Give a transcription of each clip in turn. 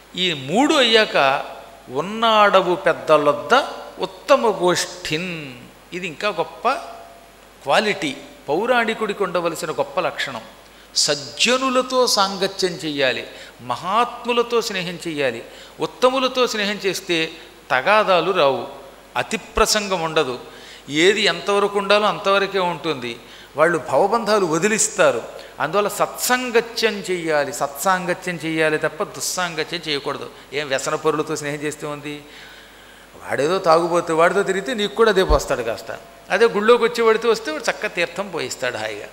ఈ 3 అయ్యాక ఉన్నాడవు పెద్దలొద్ద ఉత్తమ గోష్ఠిన్. ఇది ఇంకా గొప్ప క్వాలిటీ, పౌరాణికుడికి ఉండవలసిన గొప్ప లక్షణం. సజ్జనులతో సాంగత్యం చెయ్యాలి, మహాత్ములతో స్నేహం చెయ్యాలి. ఉత్తములతో స్నేహం చేస్తే తగాదాలు రావు, అతి ప్రసంగం ఉండదు, ఏది ఎంతవరకు ఉండాలో అంతవరకే ఉంటుంది. వాళ్ళు భవబంధాలు వదిలిస్తారు. అందువల్ల సత్సంగత్యం చెయ్యాలి, సత్సాంగత్యం చెయ్యాలి తప్ప దుస్సాంగత్యం చేయకూడదు. ఏం వ్యసన పరులతో స్నేహం చేస్తే ఉంది, వాడేదో తాగుబోతే వాడితో తిరిగితే నీకు కూడా అదే పోస్తాడు కాస్త. అదే గుళ్ళోకి వచ్చేవాడితో వస్తే వాడు చక్క తీర్థం పోయిస్తాడు హాయిగా.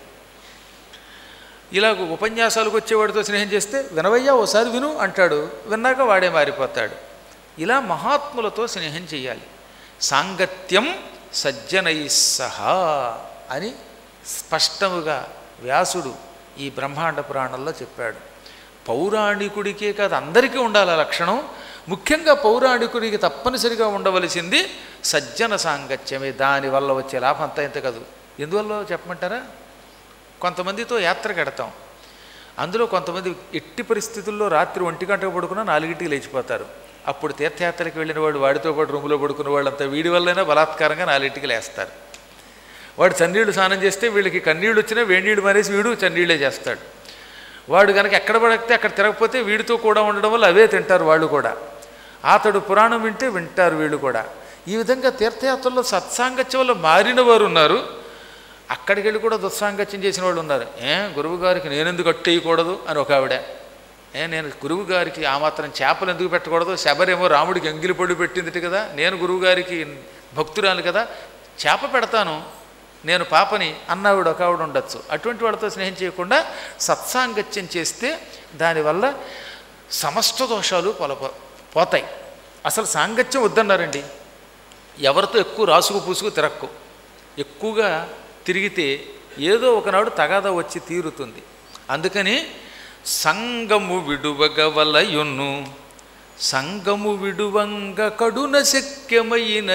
ఇలా ఉపన్యాసాలకు వచ్చేవాడితో స్నేహం చేస్తే వినవయ్యా ఓసారి విను అంటాడు, విన్నాక వాడే మారిపోతాడు. ఇలా మహాత్ములతో స్నేహం చెయ్యాలి. సాంగత్యం సజ్జనై సహా అని స్పష్టముగా వ్యాసుడు ఈ బ్రహ్మాండ పురాణంలో చెప్పాడు. పౌరాణికుడికే కాదు అందరికీ ఉండాలి ఆ లక్షణం. ముఖ్యంగా పౌరాణికుడికి తప్పనిసరిగా ఉండవలసింది సజ్జన సాంగత్యమే. దానివల్ల వచ్చే లాభం అంతా ఇంత కాదు. ఎందువల్ల చెప్పమంటారా? కొంతమందితో యాత్రకు ఎడతాం, అందులో కొంతమంది ఎట్టి పరిస్థితుల్లో రాత్రి 1 గంటకు పడుకున్నా 4ంటికి లేచిపోతారు. అప్పుడు తీర్థయాత్రకి వెళ్ళిన వాడు వాడితో పాటు రూములో పడుకున్న వాళ్ళంతా వీడి వల్లైనా బలాత్కారంగా 4ంటికి లేస్తారు. వాడు చన్నీళ్ళు స్నానం చేస్తే వీళ్ళకి కన్నీళ్ళు వచ్చినా వేణీళ్ళు మానేసి వీడు చన్నీళ్ళే చేస్తాడు. వాడు కనుక ఎక్కడ పడితే అక్కడ తిరగకపోతే వీడితో కూడా ఉండడం వల్ల అవే తింటారు వాళ్ళు కూడా. అతడు పురాణం వింటే వింటారు వీళ్ళు కూడా. ఈ విధంగా తీర్థయాత్రల్లో సత్సాంగత్యం వల్ల మారిన వారు ఉన్నారు, అక్కడికి వెళ్ళి కూడా దుస్సాంగత్యం చేసిన వాళ్ళు ఉన్నారు. గురువు గారికి నేనెందుకు అట్టేయకూడదు అని ఒక ఆవిడ, నేను గురువు గారికి ఆ మాత్రం చేపలు ఎందుకు పెట్టకూడదు, శబరేమో రాముడికి ఎంగిలి పళ్ళు పెట్టింది కదా, నేను గురువు గారికి భక్తురాలు కదా చేప పెడతాను, నేను పాపని అన్నావిడ ఒక ఆవిడ ఉండొచ్చు. అటువంటి వాళ్ళతో స్నేహం చేయకుండా సత్సాంగత్యం చేస్తే దానివల్ల సమస్త దోషాలు పోతాయి. అసలు సాంగత్యం వద్దన్నారండి. ఎవరితో ఎక్కువ రాసుకు పూసుకు తిరక్కు. ఎక్కువగా తిరిగితే ఏదో ఒకనాడు తగాదా వచ్చి తీరుతుంది. అందుకని సంగము విడువగవలయును, సంగము విడువంగ కడున శక్యమైన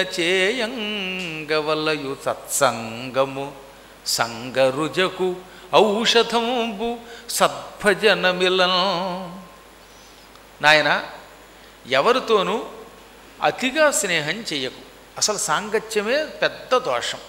చేయంగవలయు సత్సంగము సంగరుజకు ఔషధంబు సద్భజనమిలం. నాయన, ఎవరితోనూ అతిగా స్నేహం చెయ్యకు. అసలు సాంగత్యమే పెద్ద దోషం.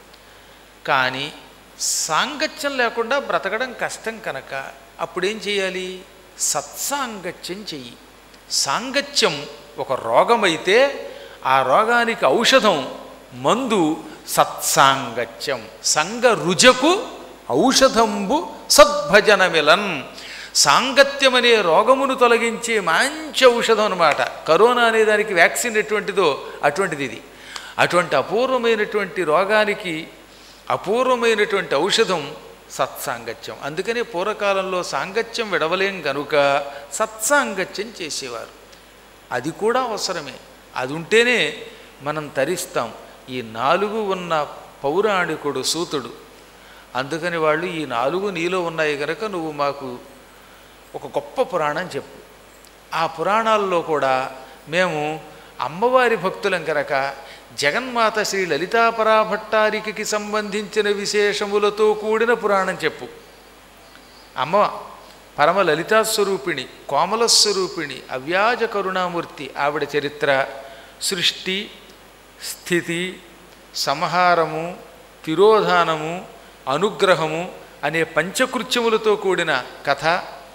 కానీ సాంగత్యం లేకుండా బ్రతకడం కష్టం కనుక అప్పుడేం చేయాలి? సత్సాంగత్యం చెయ్యి. సాంగత్యం ఒక రోగమైతే ఆ రోగానికి ఔషధం మందు సత్సాంగత్యం. సంగ రుజకు ఔషధంబు సద్భజనమిలన్. సాంగత్యం అనే రోగమును తొలగించే మంచి ఔషధం అన్నమాట. కరోనా అనే దానికి వ్యాక్సిన్ ఎటువంటిదో అటువంటిది ఇది. అటువంటి అపూర్వమైనటువంటి రోగానికి అపూర్వమైనటువంటి ఔషధం సత్సాంగత్యం. అందుకనే పూర్వకాలంలో సాంగత్యం విడవలేం గనుక సత్సాంగత్యం చేసేవారు. అది కూడా అవసరమే, అది ఉంటేనే మనం తరిస్తాం. ఈ 4 ఉన్న పౌరాణికుడు సూతుడు. అందుకని వాళ్ళు ఈ 4 నీలో ఉన్నాయి కనుక నువ్వు మాకు ఒక గొప్ప పురాణం చెప్పు. ఆ పురాణాల్లో కూడా మేము అమ్మవారి భక్తులం కనుక జగన్మాత శ్రీ లలితాపరాభట్టారికకి సంబంధించిన విశేషములతో కూడిన పురాణం చెప్పు. అమ్మ పరమ లలితాస్వరూపిణి, కోమలస్వరూపిణి, అవ్యాజ కరుణామూర్తి. ఆవిడ చరిత్ర, సృష్టి, స్థితి, సంహారము, తిరోధానము, అనుగ్రహము అనే పంచకృత్యములతో కూడిన కథ,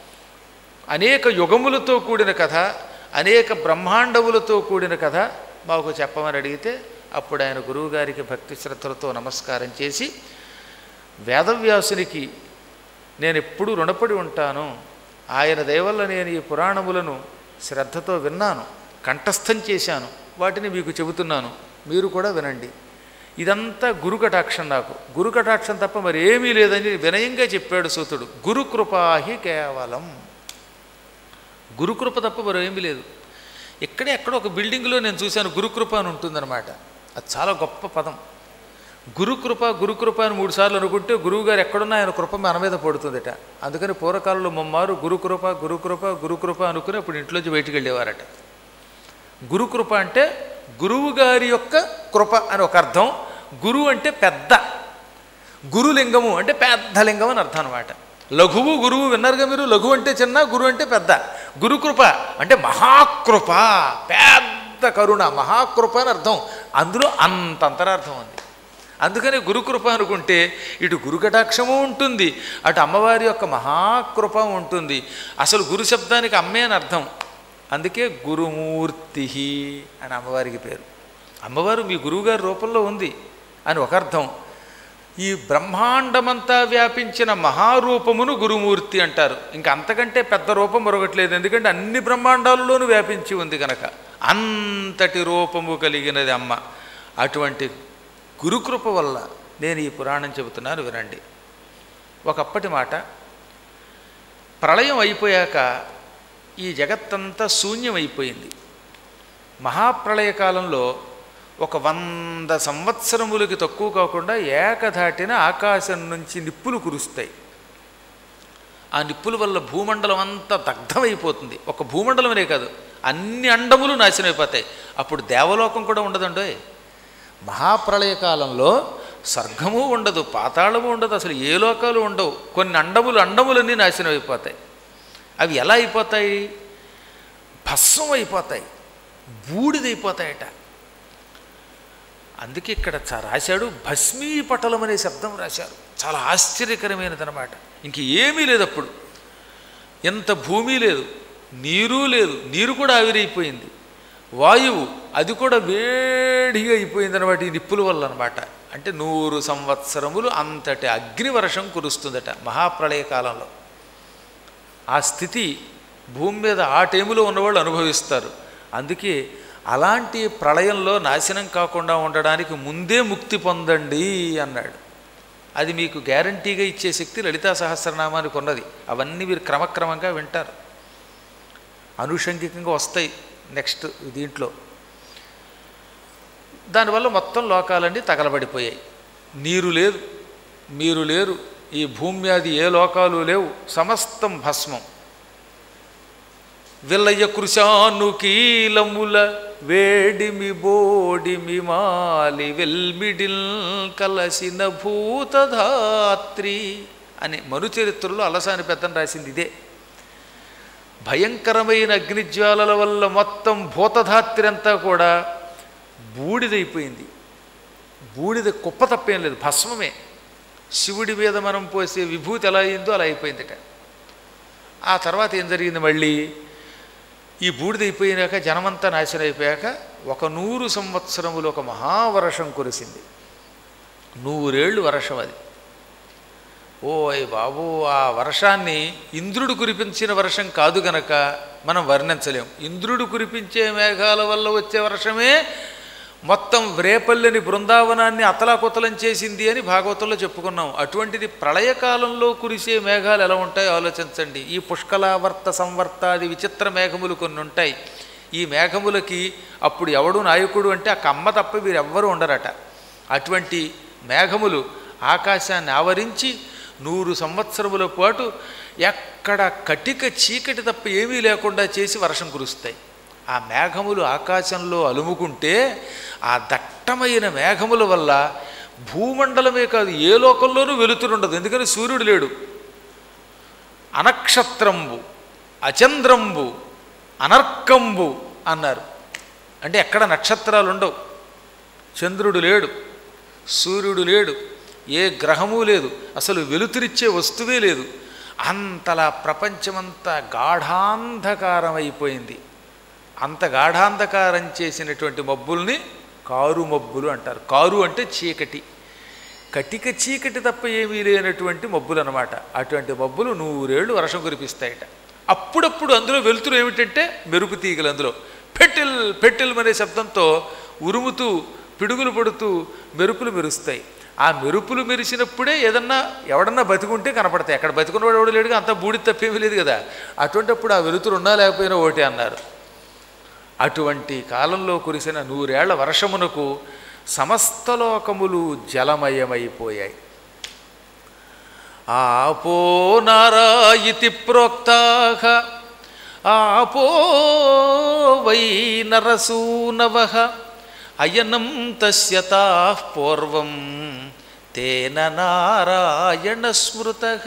అనేక యుగములతో కూడిన కథ, అనేక బ్రహ్మాండములతో కూడిన కథ మాకు చెప్పమని అడిగితే అప్పుడు ఆయన గురువుగారికి భక్తి శ్రద్ధలతో నమస్కారం చేసి, వేదవ్యాసునికి నేను ఎప్పుడూ రుణపడి ఉంటాను, ఆయన దయవల్ల నేను ఈ పురాణములను శ్రద్ధతో విన్నాను, కంఠస్థం చేశాను, వాటిని మీకు చెబుతున్నాను, మీరు కూడా వినండి. ఇదంతా గురుకటాక్షం. నాకు గురుకటాక్షం తప్ప మరి ఏమీ లేదని వినయంగా చెప్పాడు సూతుడు. గురుకృపాహి కేవలం, గురుకృప తప్ప మరో ఏమీ లేదు. ఎక్కడో ఒక బిల్డింగ్లో నేను చూశాను గురుకృప అని ఉంటుందన్నమాట. అది చాలా గొప్ప పదం. గురుకృప గురుకృప అని 3 సార్లు అనుకుంటే గురువుగారు ఎక్కడున్నా ఆయన కృప మన మీద పడుతుందట. అందుకని పూర్వకాలంలో మమ్మారు గురుకృప గురుకృప గురుకృప అనుకుని అప్పుడు ఇంట్లోంచి బయటికి వెళ్ళేవారట. గురుకృప అంటే గురువుగారి యొక్క కృప అని ఒక అర్థం. గురువు అంటే పెద్ద, గురులింగము అంటే పెద్ద లింగం అని అర్థం అనమాట. లఘువు గురువు విన్నారుగా మీరు. లఘు అంటే చిన్న, గురువు అంటే పెద్ద. గురుకృప అంటే మహాకృప, పెద్ద కరుణ, మహాకృప అని అర్థం. అందులో అంత అంతరార్థం ఉంది. అందుకని గురుకృప అనుకుంటే ఇటు గురుకటాక్షము ఉంటుంది, అటు అమ్మవారి యొక్క మహాకృప ఉంటుంది. అసలు గురు శబ్దానికి అమ్మే అని అర్థం. అందుకే గురుమూర్తి అని అమ్మవారికి పేరు. అమ్మవారు మీ గురువుగారి రూపంలో ఉంది అని ఒక అర్థం. ఈ బ్రహ్మాండమంతా వ్యాపించిన మహారూపమును గురుమూర్తి అంటారు. ఇంకా అంతకంటే పెద్ద రూపం మరొకట్లేదు. ఎందుకంటే అన్ని బ్రహ్మాండాలలోనూ వ్యాపించి ఉంది కనుక అంతటి రూపము కలిగినది అమ్మ. అటువంటి గురుకృప వల్ల నేను ఈ పురాణం చెబుతున్నాను, వినండి. ఒకప్పటి మాట, ప్రళయం అయిపోయాక ఈ జగత్తంతా శూన్యమైపోయింది. మహాప్రళయ కాలంలో 100 సంవత్సరములకి తక్కువ కాకుండా ఏకధాటిన ఆకాశం నుంచి నిప్పులు కురుస్తాయి. ఆ నిప్పుల వల్ల భూమండలం అంతా దగ్ధమైపోతుంది. ఒక భూమండలమనే కాదు, అన్ని అండములు నాశనం అయిపోతాయి. అప్పుడు దేవలోకం కూడా ఉండదండోయ్. మహాప్రళయ కాలంలో స్వర్గము ఉండదు, పాతాళము ఉండదు, అసలు ఏ లోకాలు ఉండవు. కొన్ని అండములన్నీ నాశనం అయిపోతాయి. అవి ఎలా అయిపోతాయి? భస్మం అయిపోతాయి, బూడిదైపోతాయట. అందుకే ఇక్కడ రాశాడు, భస్మీపటలం అనే శబ్దం రాశారు. చాలా ఆశ్చర్యకరమైనదనమాట. ఇంక ఏమీ లేదు అప్పుడు. ఎంత భూమి లేదు, నీరు లేదు, నీరు కూడా ఆవిరైపోయింది. వాయువు అది కూడా వేడిగా అయిపోయింది అనమాట, ఈ నిప్పుల వల్ల అనమాట. అంటే 100 సంవత్సరములు అంతటి అగ్నివర్షం కురుస్తుందట మహాప్రళయ కాలంలో. ఆ స్థితి భూమి మీద ఆ టైములో ఉన్నవాళ్ళు అనుభవిస్తారు. అందుకే అలాంటి ప్రళయంలో నాశనం కాకుండా ఉండడానికి ముందే ముక్తి పొందండి అన్నాడు. అది మీకు గ్యారంటీగా ఇచ్చే శక్తి లలితా సహస్రనామానికి ఉన్నది. అవన్నీ మీరు క్రమక్రమంగా వింటారు, అనుషంగికంగా వస్తాయి నెక్స్ట్ దీంట్లో. దానివల్ల మొత్తం లోకాలన్నీ తగలబడిపోయాయి. నీరు లేదు, మీరు లేరు, ఈ భూమి అది ఏ లోకాలు లేవు, సమస్తం భస్మం. విల్లయ్య కృశానుకీలముల వేడిమి బోడిమి మాలి వెల్మిడిల్ కలసిన భూతధాత్రి అని మనుచరిత్రలో అలసాని పెద్దను రాసింది ఇదే. భయంకరమైన అగ్నిజ్వాలల వల్ల మొత్తం భూతధాత్రి అంతా కూడా బూడిదైపోయింది. బూడిద కుప్ప తప్పేం లేదు, భస్మమే. శివుడి మీద మనం పోసే విభూతి ఎలా అయిందో అలా అయిపోయిందిట. ఆ తర్వాత ఏం జరిగింది? మళ్ళీ ఈ బూడిదైపోయినాక, జనమంతా నాశనం అయిపోయాక 100 సంవత్సరములు ఒక మహావర్షం కురిసింది. 100 ఏళ్ళు వర్షం అది. ఓయ్ బాబు, ఆ వర్షాన్ని ఇంద్రుడు కురిపించిన వర్షం కాదు గనక మనం వర్ణించలేం. ఇంద్రుడు కురిపించే మేఘాల వల్ల వచ్చే వర్షమే మొత్తం రేపల్లిని బృందావనాన్ని అతలాకుతలం చేసింది అని భాగవతంలో చెప్పుకున్నాం. అటువంటిది ప్రళయకాలంలో కురిసే మేఘాలు ఎలా ఉంటాయో ఆలోచించండి. ఈ పుష్కలావర్త సంవర్తాది విచిత్ర మేఘములు కొన్ని ఉంటాయి. ఈ మేఘములకి అప్పుడు ఎవడు నాయకుడు అంటే ఆ కమ్మ తప్ప వీరెవ్వరూ ఉండరట. అటువంటి మేఘములు ఆకాశాన్ని ఆవరించి 100 సంవత్సరముల పాటు ఎక్కడ కటిక చీకటి తప్ప ఏమీ లేకుండా చేసి వర్షం కురుస్తాయి. ఆ మేఘములు ఆకాశంలో అలుముకుంటే ఆ దట్టమైన మేఘముల వల్ల భూమండలమే కాదు, ఏ లోకంలోనూ వెలుతురుండదు. ఎందుకని సూర్యుడు లేడు. అనక్షత్రంబు, అచంద్రంబు, అనర్కంబు అన్నారు. అంటే ఎక్కడ నక్షత్రాలు ఉండవు, చంద్రుడు లేడు, సూర్యుడు లేడు, ఏ గ్రహము లేదు, అసలు వెలుతురిచ్చే వస్తువే లేదు. అంతలా ప్రపంచమంతా గాఢాంధకారం అయిపోయింది. అంత గాఢాంధకారం చేసినటువంటి మబ్బుల్ని కారు మబ్బులు అంటారు. కారు అంటే చీకటి, కటిక చీకటి తప్ప ఏమీ లేనటువంటి మబ్బులు అన్నమాట. అటువంటి మబ్బులు 100 ఏళ్ళు వర్షం కురిపిస్తాయట. అప్పుడప్పుడు అందులో వెలుతురు ఏమిటంటే మెరుపు తీగలు. అందులో పెటిల్ పెటిల్ అనే శబ్దంతో ఉరుముతూ పిడుగులు పడుతూ మెరుపులు మెరుస్తాయి. ఆ మెరుపులు మెరిసినప్పుడే ఎవడన్నా బతికుంటే కనపడతాయి. అక్కడ బతికున్నవాడు ఎవడు లేడుగా, అంతా బూడి తప్పేమీ లేదు కదా. అటువంటిప్పుడు ఆ వెలుతురు ఉన్నా లేకపోయినా ఒకటే అన్నారు. అటువంటి కాలంలో కురిసిన 100 ఏళ్ల వర్షమునకు సమస్త లోకములు జలమయమైపోయాయి. ఆపో నారాయితి ప్రోక్తాః ఆపో వై నరసూనవః అయనం తస్య తాః పూర్వం తేన నారాయణ స్మృతః.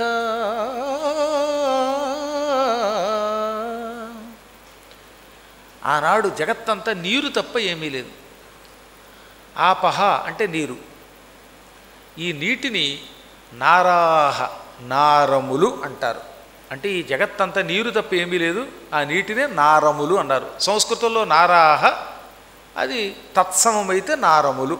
ఆనాడు జగత్తంతా నీరు తప్ప ఏమీ లేదు. ఆపహ అంటే నీరు. ఈ నీటిని నారాహ నారములు అంటారు. అంటే ఈ జగత్తంతా నీరు తప్ప ఏమీ లేదు, ఆ నీటినే నారములు అన్నారు. సంస్కృతంలో నారాహ అది తత్సమమైతే నారములు.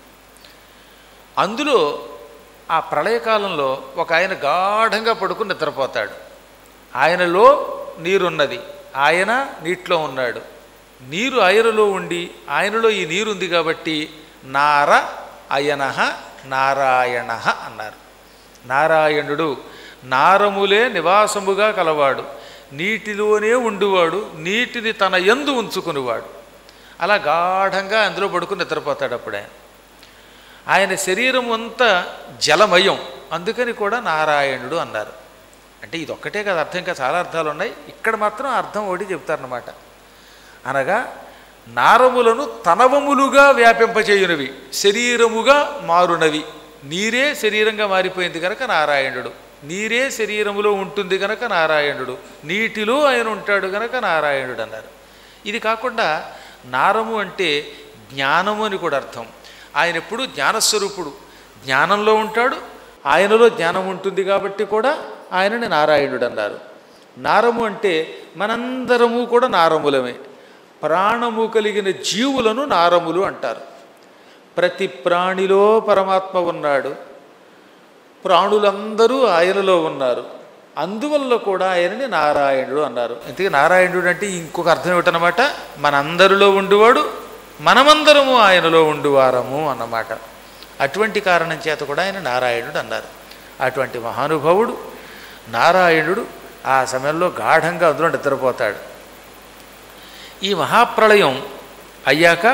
అందులో ఆ ప్రళయకాలంలో ఒక ఆయన గాఢంగా పడుకుని నిద్రపోతాడు. ఆయనలో నీరున్నది, ఆయన నీటిలో ఉన్నాడు. నీరు ఆయనలో ఉండి ఆయనలో ఈ నీరు ఉంది కాబట్టి నార అయనః నారాయణ అన్నారు. నారాయణుడు నారములే నివాసముగా కలవాడు, నీటిలోనే ఉండువాడు, నీటిని తన యందు ఉంచుకునివాడు. అలా గాఢంగా అందులో పడుకుని నిద్రపోతాడు. అప్పుడు ఆయన శరీరం అంతా జలమయం, అందుకని కూడా నారాయణుడు అన్నారు. అంటే ఇది ఒక్కటే కదా అర్థం, ఇంకా చాలా అర్థాలు ఉన్నాయి. ఇక్కడ మాత్రం అర్థం ఒకటి చెప్తారన్నమాట. అనగా నారములను తనవములుగా వ్యాపింపచేయునవి, శరీరముగా మారునవి. నీరే శరీరంగా మారిపోయింది కనుక నారాయణుడు, నీరే శరీరములో ఉంటుంది కనుక నారాయణుడు, నీటిలో ఆయన ఉంటాడు కనుక నారాయణుడు అన్నారు. ఇది కాకుండా నారము అంటే జ్ఞానము అని కూడా అర్థం. ఆయన ఎప్పుడు జ్ఞానస్వరూపుడు, జ్ఞానంలో ఉంటాడు, ఆయనలో జ్ఞానం ఉంటుంది కాబట్టి కూడా ఆయనని నారాయణుడు అన్నారు. నారము అంటే మనందరము కూడా నారములమే. ప్రాణము కలిగిన జీవులను నారములు అంటారు. ప్రతి ప్రాణిలో పరమాత్మ ఉన్నాడు, ప్రాణులందరూ ఆయనలో ఉన్నారు, అందువల్ల కూడా ఆయనని నారాయణుడు అన్నారు. ఇంతకీ నారాయణుడు అంటే ఇంకొక అర్థం ఏమిటనమాట, మనందరిలో ఉండువాడు, మనమందరము ఆయనలో ఉండువారము అన్నమాట. అటువంటి కారణం చేత కూడా ఆయన నారాయణుడు అన్నారు. అటువంటి మహానుభావుడు నారాయణుడు ఆ సమయంలో గాఢంగా అందులో నిద్రపోతాడు. ఈ మహాప్రళయం అయ్యాక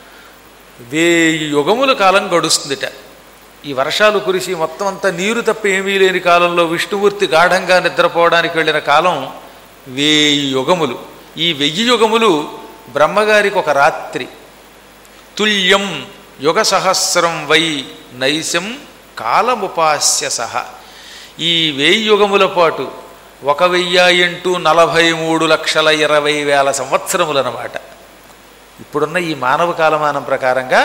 1000 యుగముల కాలం గడుస్తుందిట. ఈ వర్షాలు కురిసి మొత్తం అంతా నీరు తప్ప ఏమీ లేని కాలంలో విష్ణుమూర్తి గాఢంగా నిద్రపోవడానికి వెళ్ళిన కాలం 1000 యుగములు. ఈ 1000 యుగములు బ్రహ్మగారికి ఒక రాత్రి. తుల్యం యుగ సహస్రం వై నైశం కాలముపాస్య సహ. ఈ 1000 యుగముల పాటు 1043,20,20,000 సంవత్సరములన్నమాట. ఇప్పుడున్న ఈ మానవ కాలమానం ప్రకారంగా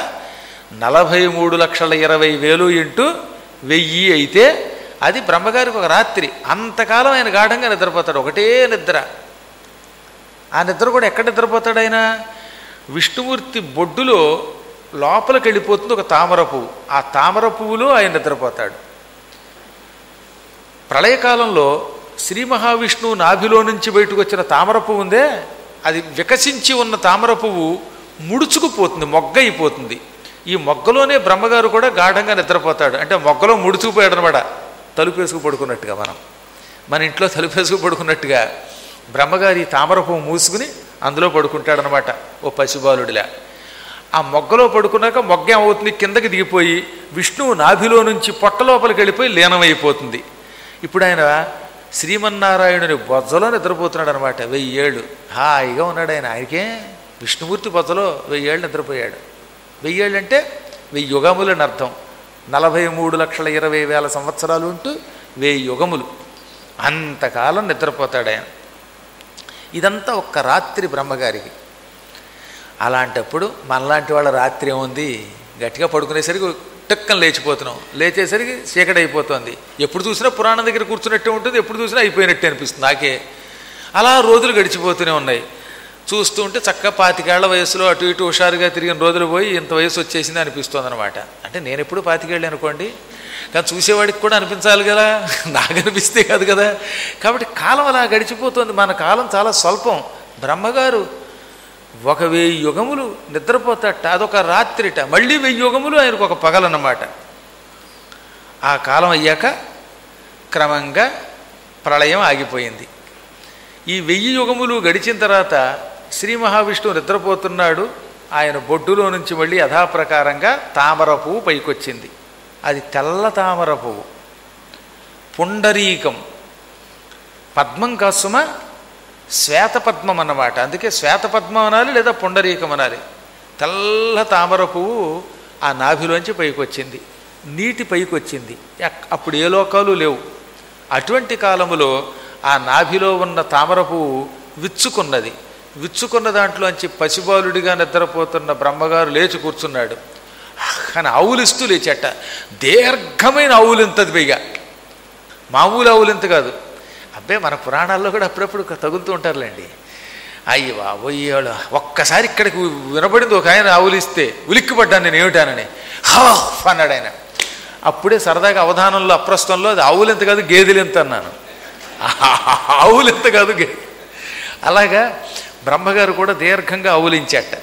43,20,000 ఇంటూ 1000 అయితే అది బ్రహ్మగారికి ఒక రాత్రి. అంతకాలం ఆయన గాఢంగా నిద్రపోతాడు, ఒకటే నిద్ర. ఆ నిద్ర కూడా ఎక్కడ నిద్రపోతాడు ఆయన? విష్ణుమూర్తి బొడ్డులో లోపలికి వెళ్ళిపోతుంది ఒక తామర పువ్వు, ఆ తామర పువ్వులో ఆయన నిద్రపోతాడు. ప్రళయకాలంలో శ్రీ మహావిష్ణువు నాభిలో నుంచి బయటకు వచ్చిన తామర పువ్వు ఉందే, అది వికసించి ఉన్న తామర పువ్వు ముడుచుకుపోతుంది, మొగ్గ అయిపోతుంది. ఈ మొగ్గలోనే బ్రహ్మగారు కూడా గాఢంగా నిద్రపోతాడు. అంటే మొగ్గలో ముడుచుకుపోయాడు అనమాట, తలుపేసుకు పడుకున్నట్టుగా. మన ఇంట్లో తలుపేసుకు పడుకున్నట్టుగా బ్రహ్మగారి తామర పువ్వు మూసుకుని అందులో పడుకుంటాడనమాట, ఓ పసిబాలుడిలా. ఆ మొగ్గలో పడుకున్నాక మొగ్గ ఏమవుతుంది, కిందకి దిగిపోయి విష్ణువు నాభిలో నుంచి పొట్ట లోపలికి వెళ్ళిపోయి లీనమైపోతుంది. ఇప్పుడు ఆయన శ్రీమన్నారాయణుని బొజ్జలో నిద్రపోతున్నాడు అనమాట. 1000 ఏళ్ళు హాయిగా ఉన్నాడు ఆయన. ఆయనకే విష్ణుమూర్తి బొజ్జలో 1000 ఏళ్ళు నిద్రపోయాడు. 1000 ఏళ్ళు అంటే 1000 యుగములని అర్థం. 43,20,000 సంవత్సరాలు ఉంటూ 1000 యుగములు. అంతకాలం నిద్రపోతాడు ఆయన. ఇదంతా ఒక్క రాత్రి బ్రహ్మగారికి. అలాంటప్పుడు మనలాంటి వాళ్ళ రాత్రి ఏముంది, గట్టిగా పడుకునేసరికి టక్కన లేచిపోతున్నాం, లేచేసరికి చీకటి అయిపోతుంది. ఎప్పుడు చూసినా పురాణం దగ్గర కూర్చున్నట్టే ఉంటుంది, ఎప్పుడు చూసినా అయిపోయినట్టే అనిపిస్తుంది నాకే. అలా రోజులు గడిచిపోతూనే ఉన్నాయి. చూస్తూ ఉంటే చక్కగా 25 ఏళ్ల వయసులో అటు ఇటు హుషారుగా తిరిగిన రోజులు పోయి ఇంత వయసు వచ్చేసింది అనిపిస్తుంది అనమాట. అంటే నేను ఎప్పుడు 25 ఏళ్ళు అనుకోండి, కానీ చూసేవాడికి కూడా అనిపించాలి కదా, నాకు అనిపిస్తే కాదు కదా. కాబట్టి కాలం అలా గడిచిపోతుంది. మన కాలం చాలా స్వల్పం. బ్రహ్మగారు 1000 యుగములు నిద్రపోతాట, అదొక రాత్రిట. మళ్ళీ 1000 యుగములు ఆయనకు ఒక పగలన్నమాట. ఆ కాలం అయ్యాక క్రమంగా ప్రళయం ఆగిపోయింది. ఈ 1000 యుగములు గడిచిన తర్వాత శ్రీ మహావిష్ణువు నిద్రపోతున్నాడు. ఆయన బొడ్డులో నుంచి మళ్ళీ యథాప్రకారంగా తామర పువ్వు పైకొచ్చింది. అది తెల్ల తామర పువ్వు, పుండరీకం. పద్మం కాసుమ శ్వేతపద్మం అన్నమాట. అందుకే శ్వేతపద్మం అనాలి లేదా పుండరీకం అనాలి. తెల్ల తామర పువ్వు ఆ నాభిలోంచి పైకొచ్చింది. నీటి పైకి వచ్చింది. అప్పుడు ఏ లోకాలు లేవు. అటువంటి కాలములో ఆ నాభిలో ఉన్న తామర పువ్వు విచ్చుకున్నది. విచ్చుకున్న దాంట్లోంచి పసిబాలుడిగా నిద్రపోతున్న బ్రహ్మగారు లేచి కూర్చున్నాడు. కానీ ఆవులిస్తూ లేచట. దీర్ఘమైన ఆవులింతది, పైగా మామూలు ఆవులింత కాదు. అబ్బే, మన పురాణాల్లో కూడా అప్పుడప్పుడు తగులుతూ ఉంటారులేండి. అయ్యి బాబోయ్యాడు, ఒక్కసారి ఇక్కడికి వినబడింది. ఒక ఆయన ఆవులిస్తే ఉలిక్కిపడ్డాను నేను, ఏమిటానని హాఫ్ అన్నాడు ఆయన. అప్పుడే సరదాగా అవధానంలో అప్రస్తుతంలో అది ఆవులింత కాదు గేదెలింత అన్నాను. ఆవులింత కాదు గేదె. అలాగా బ్రహ్మగారు కూడా దీర్ఘంగా ఆవులించాట.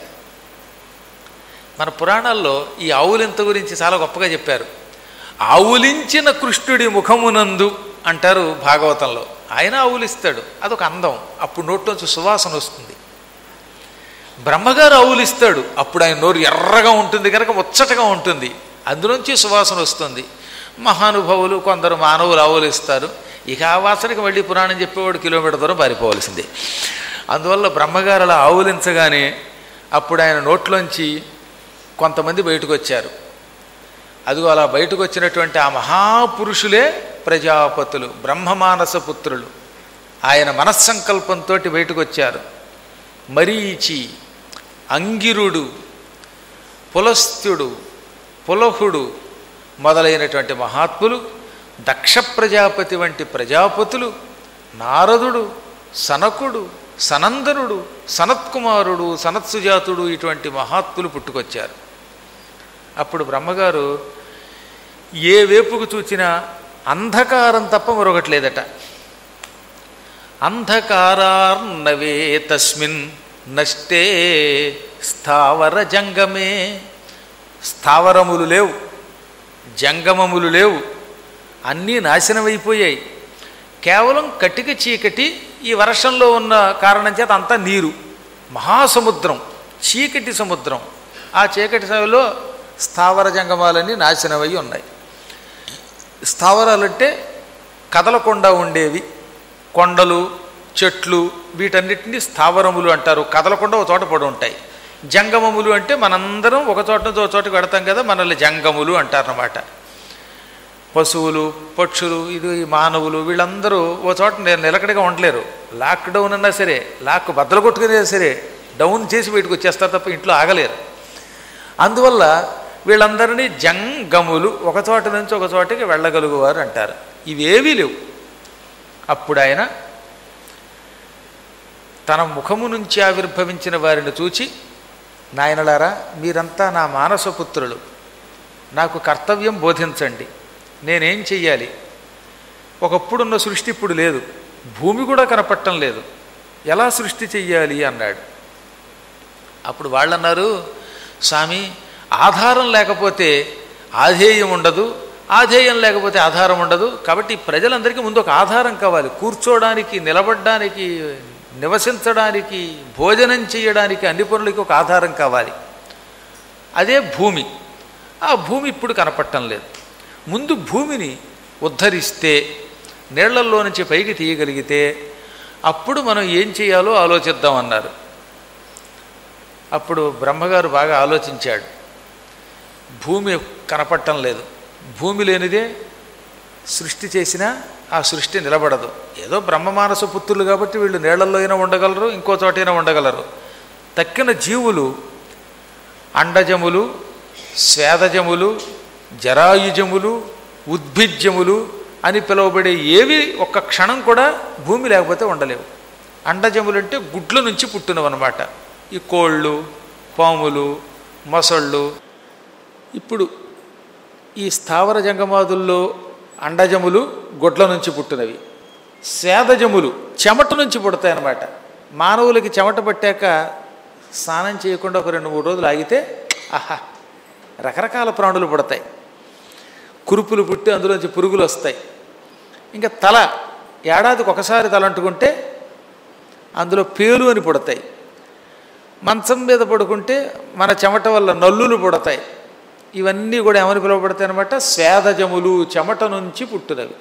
మన పురాణాల్లో ఈ ఆవులింత గురించి చాలా గొప్పగా చెప్పారు. ఆవులించిన కృష్ణుడి ముఖమునందు అంటారు భాగవతంలో. ఆయన ఆవులిస్తాడు, అదొక అందం. అప్పుడు నోట్లోంచి సువాసన వస్తుంది. బ్రహ్మగారు ఆవులిస్తాడు, అప్పుడు ఆయన నోరు ఎర్రగా ఉంటుంది కనుక ముచ్చటగా ఉంటుంది, అందులోంచి సువాసన వస్తుంది. మహానుభావులు కొందరు మానవులు ఆవులిస్తారు. ఇక ఆ వాసనకి మళ్ళీ పురాణం చెప్పేవాడు కిలోమీటర్ దూరం పారిపోవలసిందే. అందువల్ల బ్రహ్మగారు అలా ఆవులించగానే అప్పుడు ఆయన నోట్లోంచి కొంతమంది బయటకు వచ్చారు. అదిగో అలా బయటకు వచ్చినటువంటి ఆ మహాపురుషులే ప్రజాపతులు, బ్రహ్మమానస పుత్రులు. ఆయన మనస్సంకల్పంతో బయటకు వచ్చారు. మరీచి, అంగిరుడు, పులస్త్యుడు, పులహుడు మొదలైనటువంటి మహాత్ములు, దక్ష ప్రజాపతి వంటి ప్రజాపతులు, నారదుడు, సనకుడు, సనందనుడు, సనత్కుమారుడు, సనత్సుజాతుడు, ఇటువంటి మహాత్ములు పుట్టుకొచ్చారు. అప్పుడు బ్రహ్మగారు ఏ వేపుకు చూచినా అంధకారం తప్ప మరొకటి లేదట. అంధకారార్ణవే తస్మిన్ నష్టే స్థావర జంగమే. స్థావరములు లేవు, జంగమములు లేవు, అన్నీ నాశనమైపోయాయి. కేవలం కటిక చీకటి. ఈ వర్షంలో ఉన్న కారణం చేత అంతా నీరు, మహాసముద్రం, చీకటి సముద్రం. ఆ చీకటి సమయంలో స్థావర జంగమాలన్నీ నాశనమయ్యి ఉన్నాయి. స్థావరాలంటే కదలకుండా ఉండేవి, కొండలు, చెట్లు, వీటన్నిటినీ స్థావరములు అంటారు. కదలకుండా ఒక చోట పడి ఉంటాయి. జంగమములు అంటే మనందరం ఒక చోట నుంచి ఒక చోటకి వెడతాం కదా, మనల్ని జంగములు అంటారన్నమాట. పశువులు, పక్షులు, ఇది మానవులు, వీళ్ళందరూ ఓ చోట నిలకడగా ఉండలేరు. లాక్డౌన్ అన్నా సరే, లాక్ బద్దలు కొట్టుకునే సరే డౌన్ చేసి బయటకు వచ్చేస్తారు తప్ప ఇంట్లో ఆగలేరు. అందువల్ల వీళ్ళందరినీ జంగములు, ఒక చోట నుంచి ఒక చోటకి వెళ్ళగలుగువారు అంటారు. ఇవేవీ లేవు. అప్పుడు ఆయన తన ముఖము నుంచి ఆవిర్భవించిన వారిని చూచి, నాయనలారా, మీరంతా నా మానసపుత్రులు, నాకు కర్తవ్యం బోధించండి. నేనేం చెయ్యాలి? ఒకప్పుడున్న సృష్టి ఇప్పుడు లేదు, భూమి కూడా కనపడటం లేదు, ఎలా సృష్టి చెయ్యాలి అన్నాడు. అప్పుడు వాళ్ళన్నారు, స్వామి, ఆధారం లేకపోతే ఆధేయం ఉండదు, ఆధేయం లేకపోతే ఆధారం ఉండదు. కాబట్టి ప్రజలందరికీ ముందు ఒక ఆధారం కావాలి. కూర్చోడానికి, నిలబడడానికి, నివసించడానికి, భోజనం చేయడానికి, అన్ని పనులకి ఒక ఆధారం కావాలి. అదే భూమి. ఆ భూమి ఇప్పుడు కనపడటం లేదు. ముందు భూమిని ఉద్ధరిస్తే, నీళ్లల్లో నుంచి పైకి తీయగలిగితే అప్పుడు మనం ఏం చేయాలో ఆలోచిద్దామన్నారు. అప్పుడు బ్రహ్మగారు బాగా ఆలోచించాడు. భూమి కనపడటం లేదు, భూమి లేనిదే సృష్టి చేసినా ఆ సృష్టి నిలబడదు. ఏదో బ్రహ్మమానస పుత్రులు కాబట్టి వీళ్ళు నీళ్లలో అయినా ఉండగలరు, ఇంకో చోటైనా ఉండగలరు. తక్కిన జీవులు అండజములు, స్వేదజములు, జరాయుజములు, ఉద్భిజ్యములు అని పిలువబడే ఏవి ఒక్క క్షణం కూడా భూమి లేకపోతే ఉండలేవు. అండజములు అంటే గుడ్ల నుంచి పుట్టినవన్నమాట. ఈ కోళ్ళు, పాములు, మొసళ్ళు. ఇప్పుడు ఈ స్థావర జంగమాదుల్లో అండజములు గుడ్ల నుంచి పుట్టినవి, స్వేదజములు చెమట నుంచి పుడతాయి అన్నమాట. మానవులకి చెమట పట్టాక స్నానం చేయకుండా ఒక 2-3 రోజులు ఆగితే ఆహా, రకరకాల ప్రాణులు పుడతాయి. కురుపులు పుట్టి అందులోంచి పురుగులు వస్తాయి. ఇంకా తల, ఏడాదికి ఒకసారి తల అంటుకుంటే అందులో పేలు అని పుడతాయి. మంచం మీద పడుకుంటే మన చెమట వల్ల నల్లులు పుడతాయి. ఇవన్నీ కూడా ఏమని పిలువబడతాయి అన్నమాట? స్వేదజములు, చెమట నుంచి పుట్టినవి.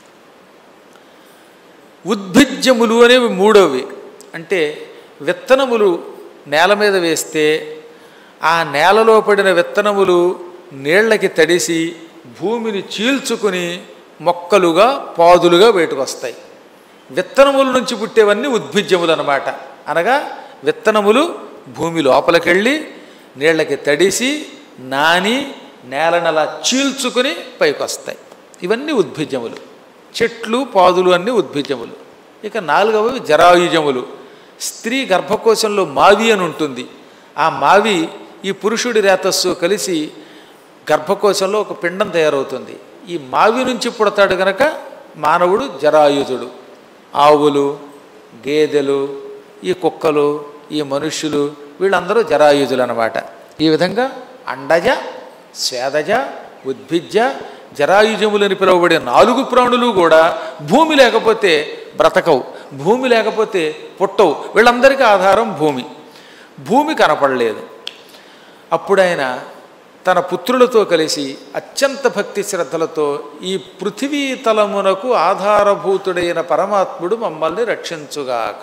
ఉద్భిజ్యములు అనేవి మూడోవి. అంటే విత్తనములు నేల మీద వేస్తే ఆ నేలలో పడిన విత్తనములు నీళ్లకి తడిసి భూమిని చీల్చుకుని మొక్కలుగా పాదులుగా బయటకు వస్తాయి. విత్తనముల నుంచి పుట్టేవన్నీ ఉద్భిజ్యములు అన్నమాట. అనగా విత్తనములు భూమి లోపలికెళ్ళి నీళ్ళకి తడిసి నాని నేలనలా చీల్చుకుని పైకి వస్తాయి. ఇవన్నీ ఉద్భిజ్యములు. చెట్లు పాదులు అన్నీ ఉద్భిజ్యములు. ఇక నాలుగవవి జరాయుజములు. స్త్రీ గర్భకోశంలో మావి అని ఉంటుంది. ఆ మావి ఈ పురుషుడి రేతస్సు కలిసి గర్భకోశంలో ఒక పిండం తయారవుతుంది. ఈ మావి నుంచి పుడతాడు గనక మానవుడు జరాయుజుడు. ఆవులు, గేదెలు, ఈ కుక్కలు, ఈ మనుష్యులు వీళ్ళందరూ జరాయుజులు అన్నమాట. ఈ విధంగా అండజ, స్వేదజ, ఉద్భిజ్య, జరాయుజములని పిలువబడే 4 ప్రాణులు కూడా భూమి లేకపోతే బ్రతకవు, భూమి లేకపోతే పుట్టవు. వీళ్ళందరికీ ఆధారం భూమి. భూమి కనపడలేదు. అప్పుడు ఆయన తన పుత్రులతో కలిసి అత్యంత భక్తి శ్రద్ధలతో ఈ పృథివీ తలమునకు ఆధారభూతుడైన పరమాత్ముడు మమ్మల్ని రక్షించుగాక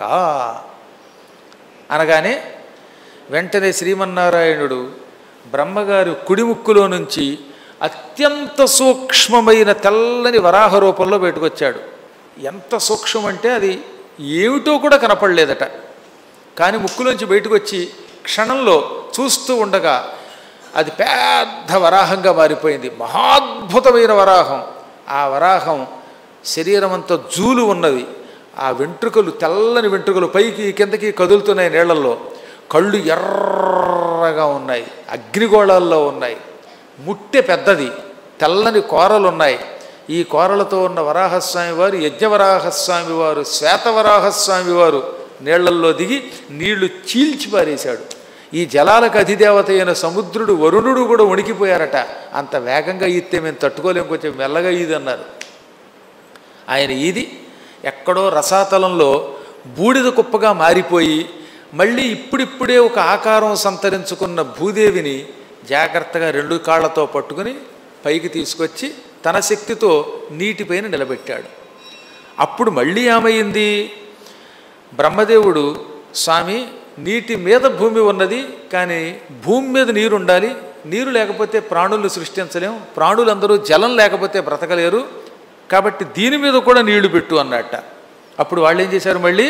అనగానే వెంటనే శ్రీమన్నారాయణుడు బ్రహ్మగారి కుడిముక్కులో నుంచి అత్యంత సూక్ష్మమైన తెల్లని వరాహ రూపంలో బయటకొచ్చాడు. ఎంత సూక్ష్మం అంటే అది ఏమిటో కూడా కనపడలేదట. కానీ ముక్కులోంచి బయటకు వచ్చి క్షణంలో చూస్తూ ఉండగా అది పెద్ద వరాహంగా మారిపోయింది. మహాద్భుతమైన వరాహం. ఆ వరాహం శరీరం అంతా జూలు ఉన్నది. ఆ వెంట్రుకలు, తెల్లని వెంట్రుకలు పైకి కిందకి కదులుతున్నాయి నీళ్లలో. కళ్ళు ఎర్రగా ఉన్నాయి, అగ్నిగోళాల్లో ఉన్నాయి. ముట్టె పెద్దది, తెల్లని కోరలు ఉన్నాయి. ఈ కోరలతో ఉన్న వరాహస్వామి వారు యజ్ఞవరాహస్వామి వారు, శ్వేతవరాహస్వామి వారు నీళ్లల్లో దిగి నీళ్లు చీల్చి పారేశాడు. ఈ జలాలకు అధిదేవత అయిన సముద్రుడు వరుణుడు కూడా వణికిపోయారట. అంత వేగంగా ఈతే మేము తట్టుకోలేం, కొంచెం మెల్లగా ఈది అన్నారు. ఆయన ఈది ఎక్కడో రసాతలంలో బూడిద కుప్పగా మారిపోయి మళ్ళీ ఇప్పుడిప్పుడే ఒక ఆకారం సంతరించుకున్న భూదేవిని జాగ్రత్తగా 2 కాళ్లతో పట్టుకుని పైకి తీసుకొచ్చి తన శక్తితో నీటిపైన నిలబెట్టాడు. అప్పుడు మళ్ళీ ఏమైంది? బ్రహ్మదేవుడు, స్వామి నీటి మీద భూమి ఉన్నది, కానీ భూమి మీద నీరు ఉండాలి. నీరు లేకపోతే ప్రాణులను సృష్టించలేం, ప్రాణులందరూ జలం లేకపోతే బ్రతకలేరు, కాబట్టి దీని మీద కూడా నీళ్లు పెట్టు అన్నట్ట. అప్పుడు వాళ్ళు ఏం చేశారు? మళ్ళీ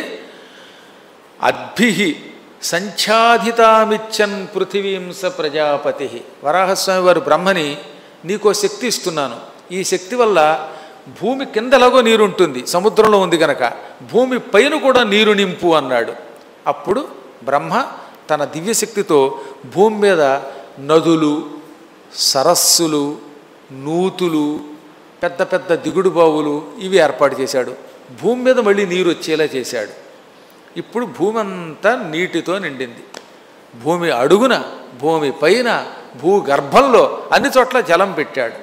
అద్భిహి సంఛాధితామిచ్చన్ పృథివీంస ప్రజాపతి. వరాహస్వామి వారు బ్రహ్మని, నీకో శక్తి ఇస్తున్నాను, ఈ శక్తి వల్ల భూమి కింద ఎలాగో నీరు ఉంటుంది, సముద్రంలో ఉంది కనుక భూమి పైన కూడా నీరు నింపు అన్నాడు. అప్పుడు బ్రహ్మ తన దివ్యశక్తితో భూమి మీద నదులు, సరస్సులు, నూతులు, పెద్ద పెద్ద దిగుడు బావులు ఇవి ఏర్పాటు చేశాడు. భూమి మీద మళ్ళీ నీరు వచ్చేలా చేశాడు. ఇప్పుడు భూమి అంతా నీటితో నిండింది. భూమి అడుగున, భూమి పైన, భూగర్భంలో అన్ని చోట్ల జలం పెట్టాడు.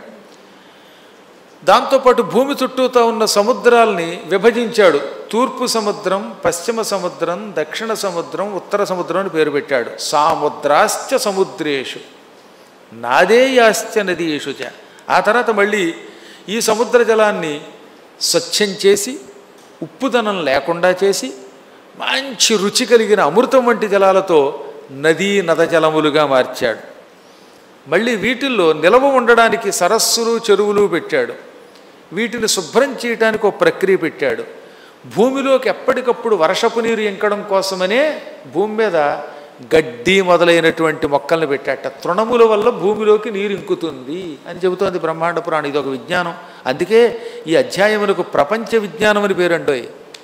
దాంతోపాటు భూమి చుట్టూతో ఉన్న సముద్రాల్ని విభజించాడు. తూర్పు సముద్రం, పశ్చిమ సముద్రం, దక్షిణ సముద్రం, ఉత్తర సముద్రం అని పేరు పెట్టాడు. సాముద్రాశ్చ సముద్రేషు నాదేయాశ్చ నదీషు చ. ఆ తర్వాత మళ్ళీ ఈ సముద్ర జలాన్ని స్వచ్ఛం చేసి, ఉప్పుదనం లేకుండా చేసి, మంచి రుచి కలిగిన అమృతం వంటి జలాలతో నదీ నదజలములుగా మార్చాడు. మళ్ళీ వీటిల్లో నిలవ ఉండడానికి సరస్సులు, చెరువులు పెట్టాడు. వీటిని శుభ్రం చేయడానికి ఒక ప్రక్రియ పెట్టాడు. భూమిలోకి ఎప్పటికప్పుడు వర్షపు నీరు ఇంకడం కోసమనే భూమి మీద గడ్డి మొదలైనటువంటి మొక్కల్ని పెట్టాట. తృణముల వల్ల భూమిలోకి నీరు ఇంకుతుంది అని చెబుతోంది బ్రహ్మాండ పురాణం. ఇది ఒక విజ్ఞానం. అందుకే ఈ అధ్యాయమునకు ప్రపంచ విజ్ఞానం అని పేరండోయ్.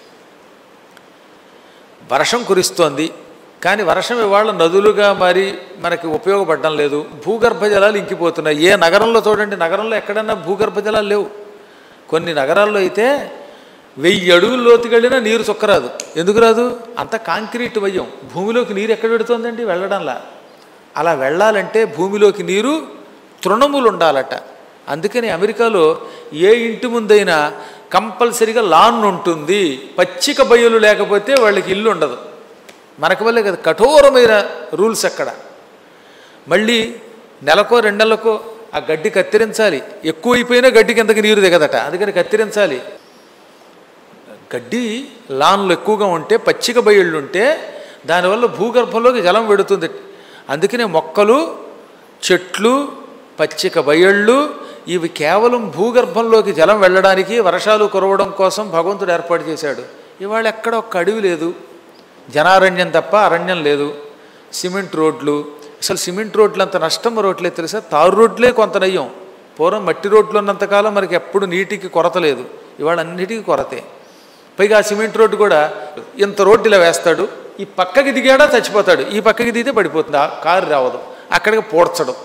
వర్షం కురుస్తోంది, కానీ వర్షం ఇవాళ నదులుగా మారి మనకి ఉపయోగపడడం లేదు. భూగర్భ జలాలు ఇంకిపోతున్నాయి. ఏ నగరంలో చూడండి, నగరంలో ఎక్కడన్నా భూగర్భ జలాలు లేవు. కొన్ని నగరాల్లో అయితే 1000 అడుగుల లోతుకెళ్ళినా నీరు చుక్కరాదు. ఎందుకు రాదు? అంత కాంక్రీట్ వయ్యం. భూమిలోకి నీరు ఎక్కడ పెడుతోందండి? వెళ్ళడంలా. అలా వెళ్ళాలంటే భూమిలోకి నీరు తృణములు ఉండాలట. అందుకని అమెరికాలో ఏ ఇంటి ముందైనా కంపల్సరీగా లాన్ ఉంటుంది. పచ్చిక బయలు లేకపోతే వాళ్ళకి ఇల్లు ఉండదు. మనకు వల్లే కదా కఠోరమైన రూల్స్ అక్కడ. మళ్ళీ నెలకో 2 నెలలకో ఆ గడ్డి కత్తిరించాలి. ఎక్కువైపోయినా గడ్డి కిందకి నీరు దిగదట, అందుకని కత్తిరించాలి. గడ్డి లాన్లు ఎక్కువగా ఉంటే, పచ్చిక బయళ్ళు ఉంటే దానివల్ల భూగర్భంలోకి జలం వెడుతుంది. అందుకనే మొక్కలు, చెట్లు, పచ్చిక బయళ్ళు ఇవి కేవలం భూగర్భంలోకి జలం వెళ్ళడానికి, వర్షాలు కురవడం కోసం భగవంతుడు ఏర్పాటు చేశాడు. ఇవాళ ఎక్కడ ఒక్క అడవి లేదు, జనారణ్యం తప్ప అరణ్యం లేదు. సిమెంట్ రోడ్లు, అసలు సిమెంట్ రోడ్లు అంత నష్టం రోడ్లే తెలుసా, తారు రోడ్లే కొంత నయ్యం. పూర్వం మట్టి రోడ్లు ఉన్నంతకాలం మనకి ఎప్పుడు నీటికి కొరత లేదు, ఇవాళ అన్నిటికీ కొరతే. పైగా ఆ సిమెంట్ రోడ్డు కూడా ఇంత రోడ్డు ఇలా వేస్తాడు, ఈ పక్కకి దిగాడా చచ్చిపోతాడు, ఈ పక్కకి దిగితే పడిపోతుంది, ఆ కారు రావదు, అక్కడికి పూడ్చడం.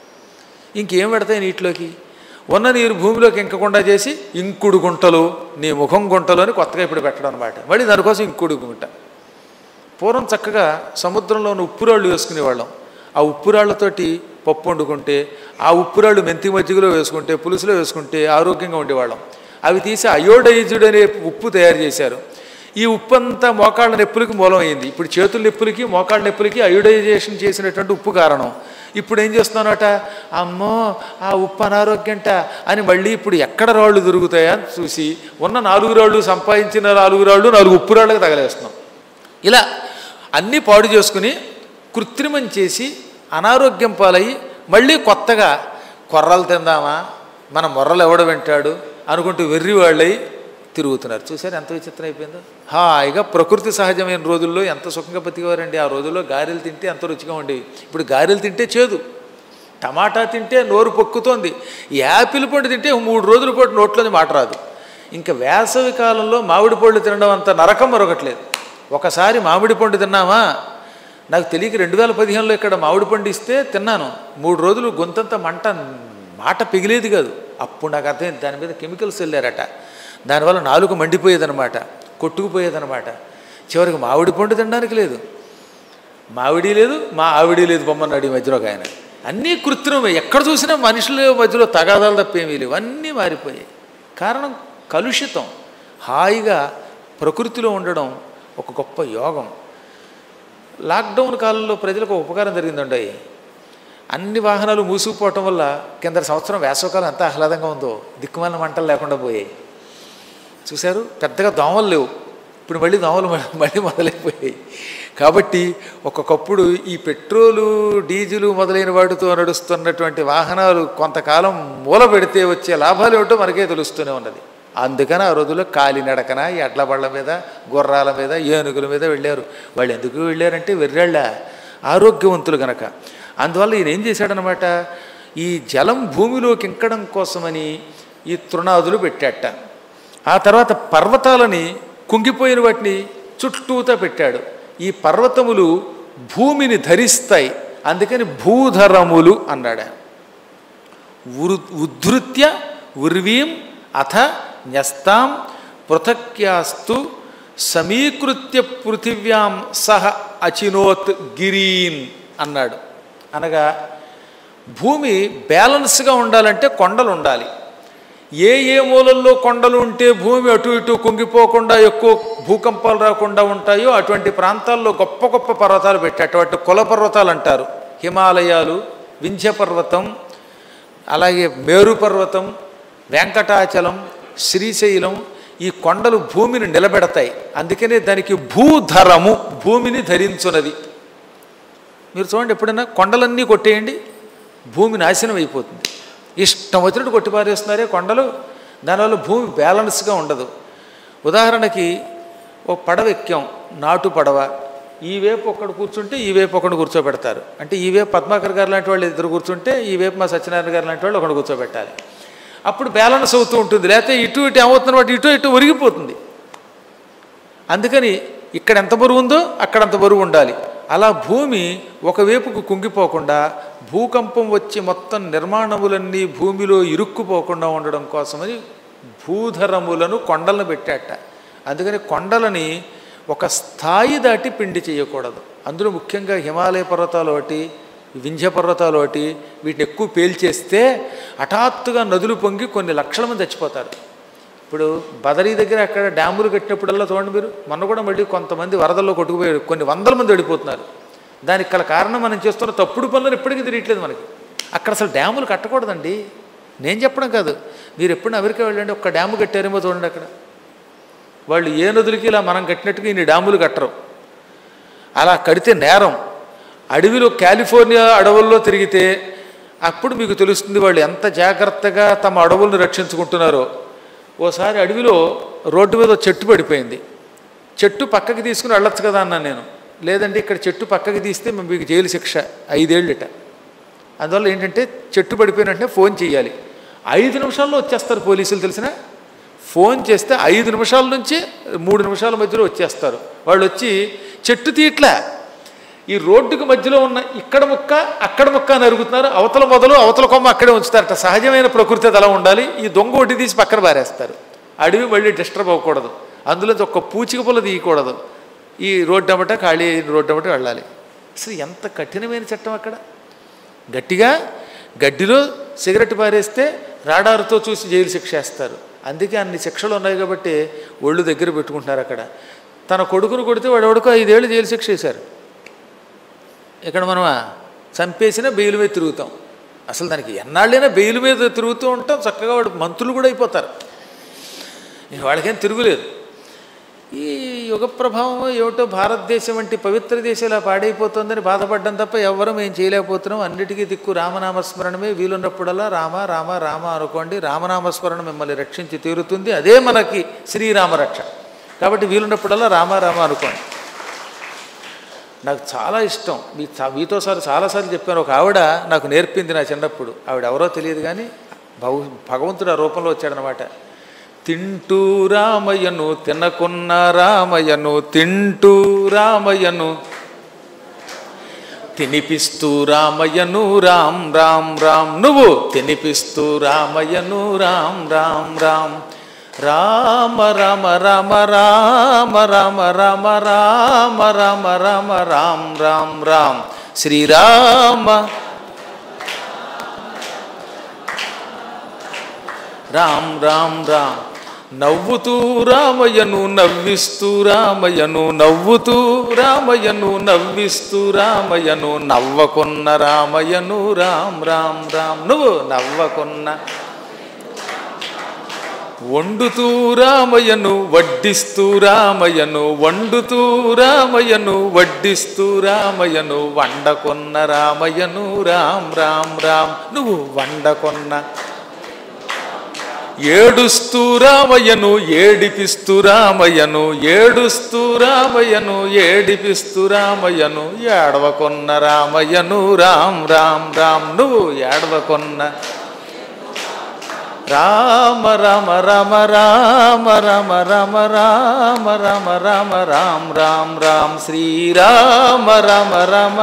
ఇంకేం పెడతాయి నీటిలోకి? ఉన్న నీరు భూమిలోకి ఇంకకుండా చేసి ఇంకుడు గుంటలు, నీ ముఖం గుంటలు అని కొత్తగా ఇప్పుడు పెట్టడం అనమాట. మళ్ళీ దానికోసం ఇంకుడు గుంట. పూర్వం చక్కగా సముద్రంలో ఉన్న ఉప్పురాళ్ళు వేసుకునేవాళ్ళం. ఆ ఉప్పురాళ్లతోటి పప్పు వండుకుంటే, ఆ ఉప్పురాళ్ళు మెంతి మజ్జిగలో వేసుకుంటే, పులుసులో వేసుకుంటే ఆరోగ్యంగా ఉండేవాళ్ళం. అవి తీసి అయోడైజ్డ్ అనే ఉప్పు తయారు చేశారు. ఈ ఉప్పు అంతా మోకాళ్ళ నొప్పులకి మూలం అయింది. ఇప్పుడు చేతుల నొప్పులకి మోకాళ్ళ నొప్పులకి అయోడైజేషన్ చేసినటువంటి ఉప్పు కారణం. ఇప్పుడు ఏం చేస్తున్నానట, అమ్మో ఆ ఉప్పు అనారోగ్యంట అని మళ్ళీ ఇప్పుడు ఎక్కడ రాళ్ళు దొరుకుతాయని చూసి ఉన్న 4 రాళ్ళు సంపాదించిన 4 రాళ్ళు 4 ఉప్పు రాళ్ళకి తగలేస్తున్నాం. ఇలా అన్నీ పాడు చేసుకుని కృత్రిమం చేసి అనారోగ్యం పాలయ్యి మళ్ళీ కొత్తగా కొర్రలు తిందామా, మన మొర్రలు ఎవడ వింటాడు అనుకుంటూ వెర్రి వాళ్ళై తిరుగుతున్నారు. చూసారు ఎంత విచిత్రం అయిపోయిందో. హాయిగా ప్రకృతి సహజమైన రోజుల్లో ఎంత సుఖంగా బతికేవారండి. ఆ రోజుల్లో గారెలు తింటే ఎంత రుచిగా ఉండేవి. ఇప్పుడు గారెలు తింటే చేదు, టమాటా తింటే నోరు పొక్కుతోంది, యాపిల్ పండు తింటే 3 రోజుల పాటు నోట్లోని మాట రాదు. ఇంకా వేసవి కాలంలో మామిడి పళ్ళు తినడం అంత నరకం మరొకట్లేదు. ఒకసారి మామిడి పండు తిన్నామా, నాకు తెలియక 2015లో ఇక్కడ మామిడి పండు ఇస్తే తిన్నాను. 3 రోజులు గొంతంతా మాట పిగిలేది కాదు. అప్పుడు నాకు అర్థమైంది, దాని మీద కెమికల్స్ వెళ్ళారట. దానివల్ల నాలుక మండిపోయేదనమాట, కొట్టుకుపోయేదనమాట. చివరికి మామిడి పండు తినడానికి లేదు, మావిడి లేదు, మా ఆవిడి లేదు బొమ్మన్నాడు ఈ మధ్యలో ఆయన. అన్నీ కృత్రిమే. ఎక్కడ చూసినా మనుషుల మధ్యలో తగాదాలు తప్పేమీ లేవు, అన్నీ మారిపోయాయి. కారణం కలుషితం. హాయిగా ప్రకృతిలో ఉండడం ఒక గొప్ప యోగం. లాక్డౌన్ కాలంలో ప్రజలకు ఉపకారం జరిగిందండి. అన్ని వాహనాలు మూసుకుపోవటం వల్ల కింద సంవత్సరం వేసవకాలం ఎంత ఆహ్లాదంగా ఉందో, దిక్కుమాలిన మంటలు లేకుండా పోయాయి. చూశారు, పెద్దగా దోమలు లేవు. ఇప్పుడు మళ్ళీ దోమలు మళ్ళీ మొదలైపోయాయి. కాబట్టి ఒక్కొక్కప్పుడు ఈ పెట్రోలు డీజిలు మొదలైన వాటితో నడుస్తున్నటువంటి వాహనాలు కొంతకాలం మూల పెడితే వచ్చే లాభాలు ఏమిటో మనకే తెలుస్తూనే ఉన్నది. అందుకని ఆ రోజుల్లో కాలినడకన ఎడ్ల బళ్ళ మీద, గుర్రాల మీద, ఏనుగుల మీద వెళ్ళారు. వాళ్ళు ఎందుకు వెళ్ళారంటే వెర్రాళ్ళ ఆరోగ్యవంతులు గనక. అందువల్ల ఈయన ఏం చేశాడనమాట, ఈ జలం భూమిలోకి ఇంకడం కోసమని ఈ తృణాదులు పెట్టాట. ఆ తర్వాత పర్వతాలని, కుంగిపోయిన వాటిని చుట్టూతా పెట్టాడు. ఈ పర్వతములు భూమిని ధరిస్తాయి, అందుకని భూధరములు అన్నాడు. ఉద్ధృత్య ఉర్వీం అథ న్యస్తాం పృథక్యాస్తు సమీకృత్య పృథివ్యాం సహ అచినోత్ గిరీన్ అన్నాడు. అనగా భూమి బ్యాలెన్స్గా ఉండాలంటే కొండలు ఉండాలి. ఏ మూలల్లో కొండలు ఉంటే భూమి అటు ఇటు కుంగిపోకుండా ఎక్కువ భూకంపాలు రాకుండా ఉంటాయో అటువంటి ప్రాంతాల్లో గొప్ప గొప్ప పర్వతాలు పెట్టి, అటువంటి కుల పర్వతాలు అంటారు. హిమాలయాలు, వింధ్య పర్వతం, అలాగే మేరు పర్వతం, వెంకటాచలం, శ్రీశైలం, ఈ కొండలు భూమిని నిలబెడతాయి. అందుకనే దానికి భూధరము, భూమిని ధరించున్నది. మీరు చూడండి, ఎప్పుడైనా కొండలన్నీ కొట్టేయండి, భూమి నాశనం అయిపోతుంది. ఇష్టం వచ్చినట్టు కొట్టిపారేస్తున్నారే కొండలు, దానివల్ల భూమి బ్యాలెన్స్గా ఉండదు. ఉదాహరణకి ఓ పడవ ఎక్కాం, నాటు పడవ. ఈ వైపు ఒకడు కూర్చుంటే ఈ వైపు ఒకడు కూర్చోబెడతారు. అంటే ఈ వైపు పద్మాకర్ గారు లాంటి వాళ్ళు 2 కూర్చుంటే ఈ వైపు మా సత్యనారాయణ గారు లాంటి వాళ్ళు ఒకడు కూర్చోబెట్టాలి. అప్పుడు బ్యాలెన్స్ అవుతూ ఉంటుంది. లేకపోతే ఇటు ఇటు ఏమవుతున్న వాటి ఇటు ఇటు ఒరిగిపోతుంది. అందుకని ఇక్కడ ఎంత బరువు ఉందో అక్కడ అంత బరువు ఉండాలి. అలా భూమి ఒకవైపుకు కుంగిపోకుండా, భూకంపం వచ్చి మొత్తం నిర్మాణములన్నీ భూమిలో ఇరుక్కుపోకుండా ఉండడం కోసమని భూధరములను, కొండలను పెట్టాట. అందుకని కొండలని ఒక స్థాయి దాటి పిండి చేయకూడదు. అందులో ముఖ్యంగా హిమాలయ పర్వతాలు ఒకటి, వింధ్య పర్వతాలు ఒకటి, వీటిని ఎక్కువ పేల్చేస్తే హఠాత్తుగా నదులు పొంగి కొన్ని లక్షల మంది చచ్చిపోతారు. ఇప్పుడు బదరీ దగ్గర అక్కడ డ్యాములు కట్టినప్పుడల్లా చూడండి మీరు, మొన్న కూడా మళ్ళీ కొంతమంది వరదల్లో కొట్టుకుపోయారు, కొన్ని వందల మంది వెళ్ళిపోతున్నారు. దానికి గల కారణం మనం చేస్తున్న తప్పుడు పనులను ఇప్పటికీ తెలియట్లేదు మనకి. అక్కడ అసలు డ్యాములు కట్టకూడదండి, నేను చెప్పడం కాదు. మీరు ఎప్పుడు అమెరికా వెళ్ళండి, ఒక్క డ్యాము కట్టారేమో చూడండి. అక్కడ వాళ్ళు ఏ నదులకి ఇలా మనం కట్టినట్టుగా ఇన్ని డ్యాములు కట్టరు. అలా కడితే నేరం. అడవిలో కాలిఫోర్నియా అడవుల్లో తిరిగితే అప్పుడు మీకు తెలుస్తుంది వాళ్ళు ఎంత జాగ్రత్తగా తమ అడవులను రక్షించుకుంటున్నారో. ఓసారి అడవిలో రోడ్డు మీద చెట్టు పడిపోయింది. చెట్టు పక్కకి తీసుకుని వెళ్ళొచ్చు కదా అన్నాను నేను. లేదంటే ఇక్కడ చెట్టు పక్కకి తీస్తే మీకు జైలు శిక్ష 5 ఏళ్ళట. అందువల్ల ఏంటంటే చెట్టు పడిపోయిన వెంటనే ఫోన్ చేయాలి. 5 నిమిషాల్లో వచ్చేస్తారు పోలీసులు. తెలిసిన ఫోన్ చేస్తే 5 నిమిషాల నుంచి 3 నిమిషాల మధ్యలో వచ్చేస్తారు. వాళ్ళు వచ్చి చెట్టు తీట్లా ఈ రోడ్డుకు మధ్యలో ఉన్న ఇక్కడ ముక్క అక్కడ ముక్క అని అరుగుతున్నారు. అవతల మొదలు అవతల కొమ్మ అక్కడే ఉంచుతారట. సహజమైన ప్రకృతి అది అలా ఉండాలి. ఈ దొంగ ఒడ్డి తీసి పక్కన పారేస్తారు. అడవి మళ్ళీ డిస్టర్బ్ అవ్వకూడదు. అందులోంచి ఒక్క పూచిక పుల్ల తీయకూడదు. ఈ రోడ్డు అమ్మట ఖాళీ రోడ్డు అమ్మట వెళ్ళాలి. అసలు ఎంత కఠినమైన చట్టం అక్కడ. గట్టిగా గడ్డిలో సిగరెట్ పారేస్తే రాడారుతో చూసి జైలు శిక్ష వేస్తారు. అందుకే అన్ని శిక్షలు ఉన్నాయి కాబట్టి ఒళ్ళు దగ్గర పెట్టుకుంటున్నారు అక్కడ. తన కొడుకును కొడితే వాడెవడికో 5 ఏళ్ళు జైలు శిక్ష వేశారు. ఇక్కడ మనం చంపేసినా బెయిల్ మీద తిరుగుతాం. అసలు దానికి ఎన్నాళ్ళైనా బెయిల్ మీద తిరుగుతూ ఉంటాం. చక్కగా వాడు మంత్రులు కూడా అయిపోతారు. వాళ్ళకేం తిరుగులేదు. ఈ యుగ ప్రభావం ఏమిటో భారతదేశం వంటి పవిత్ర దేశం ఇలా పాడైపోతుందని బాధపడ్డం తప్ప ఎవరూ మేము చేయలేకపోతున్నాం. అన్నిటికీ దిక్కు రామనామస్మరణమే. వీలున్నప్పుడల్లా రామ రామ రామ అనుకోండి. రామనామస్మరణ మిమ్మల్ని రక్షించి తీరుతుంది. అదే మనకి శ్రీరామ రక్ష. కాబట్టి వీలున్నప్పుడల్లా రామ రామ అనుకోండి. నాకు చాలా ఇష్టం. మీతో చాలాసార్లు చెప్పాను. ఒక ఆవిడ నాకు నేర్పింది నా చిన్నప్పుడు. ఆవిడ ఎవరో తెలియదు కానీ భగవంతుడు ఆ రూపంలో వచ్చాడనమాట. తింటూ రామయ్యను తినకున్న రామయ్యను తింటూ రామయ్యను తినిపిస్తూ రామయ్యను రామ్ రామ్ రామ్. నువ్వు తినిపిస్తూ రామయ్యను రామ్ రామ్ రామ్. రామ రామ రామ రామ రామ రామ రామ రామ రామ రామ్ రామ్ రామ్. శ్రీరామ రామ్ రామ్ రామ్. నవ్వుతూ రామయ్యను నవ్విస్తూ రామయ్యను నవ్వుతూ రామయ్యను నవ్విస్తూ రామయ్యను నవ్వకున్న రామయ్యను రామ్ రామ్ రామ్. నువ్వు నవ్వకున్న. వండుతూ రామయ్యను వడ్డిస్తూ రామయ్యను వండుతూ రామయ్యను వడ్డిస్తూ రామయ్యను వండకొన్న రామయ్యను రామ్ రామ్ రామ్. నువ్వు వండకొన్న. ఏడుస్తూ రామయ్యను ఏడిపిస్తూ రామయ్యను ఏడుస్తూ రామయ్యను ఏడిపిస్తూ రామయ్యను ఏడవకొన్న రామయ్యను రామ్ రామ్ రామ్. నువ్వు ఏడవకొన్న. రామ రామ రామ రామ రామ రామ రామ రామ రామ రామ్ రామ్ రామ్. శ్రీరామ రామ రామ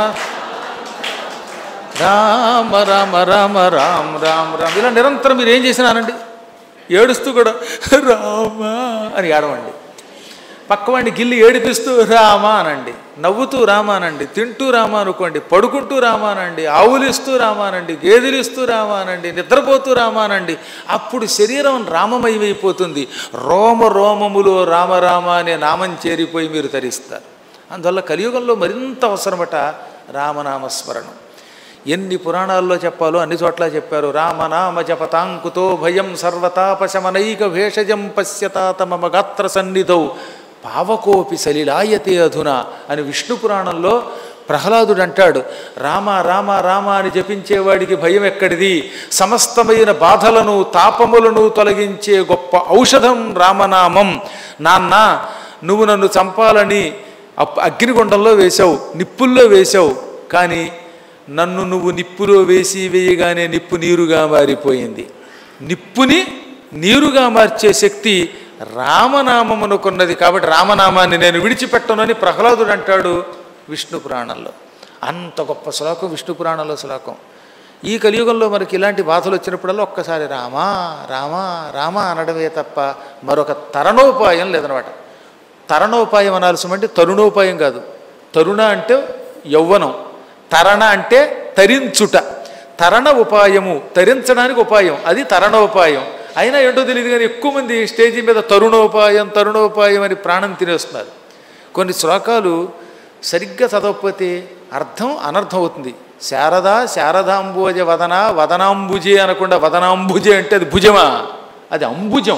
రామ రామ రామ రామ్ రామ్ రామ్. ఇలా నిరంతరం మీరు ఏం చేసినానండి? ఏడుస్తూ కూడా రామ అని ఏడవండి. పక్కవాడిని గిల్లి ఏడిపిస్తూ రామ అనండి. నవ్వుతూ రామ అనండి. తింటూ రామ అనుకోండి. పడుకుంటూ రామ అనండి. ఆవులిస్తూ రామ అనండి. గేదెలిస్తూ రామ అనండి. నిద్రపోతూ రామ అనండి. అప్పుడు శరీరం రామమయమైపోతుంది. రోమ రోమములో రామరామ అనే నామం చేరిపోయి మీరు తరిస్తారు. అందువల్ల కలియుగంలో మరింత అవసరమట రామనామస్మరణం. ఎన్ని పురాణాల్లో చెప్పాలో అన్ని చోట్ల చెప్పారు. రామనామ జపతాంకుతో భయం సర్వతాపశమనైక భేషజం పశ్యతాత మమ గాత్ర సన్నిధౌ పావకోపి సలిలాయతే అధునా అని విష్ణు పురాణంలో ప్రహ్లాదుడు అంటాడు. రామ రామ రామ అని జపించేవాడికి భయం ఎక్కడిది? సమస్తమైన బాధలను తాపములను తొలగించే గొప్ప ఔషధం రామనామం. నాన్న, నువ్వు నన్ను చంపాలని అగ్నిగుండంలో వేశావు, నిప్పుల్లో వేశావు. కానీ నన్ను నువ్వు నిప్పులో వేసి వేయగానే నిప్పు నీరుగా మారిపోయింది. నిప్పుని నీరుగా మార్చే శక్తి రామనామమునకున్నది. కాబట్టి రామనామాన్ని నేను విడిచిపెట్టనని ప్రహ్లాదుడు అంటాడు విష్ణు పురాణంలో. అంత గొప్ప శ్లోకం విష్ణు పురాణంలో శ్లోకం. ఈ కలియుగంలో మనకి ఇలాంటి బాధలు వచ్చినప్పుడల్లా ఒక్కసారి రామ రామ రామ అనడమే తప్ప మరొక తరణోపాయం లేదనమాట. తరణోపాయం అనాల్సిమంటే తరుణోపాయం కాదు. తరుణ అంటే యౌవనం, తరణ అంటే తరించుట. తరణ ఉపాయము, తరించడానికి ఉపాయం, అది తరణోపాయం. అయినా ఏంటో తెలియదు కానీ ఎక్కువ మంది స్టేజీ మీద తరుణోపాయం తరుణోపాయం అని ప్రాణం తినేస్తున్నారు. కొన్ని శ్లోకాలు సరిగ్గా చదవకపోతే అర్థం అనర్థం అవుతుంది. శారద శారదాంబుజ వదన వదనాంబుజే అనకుండా వదనాంబుజే అంటే అది భుజమా? అది అంబుజం.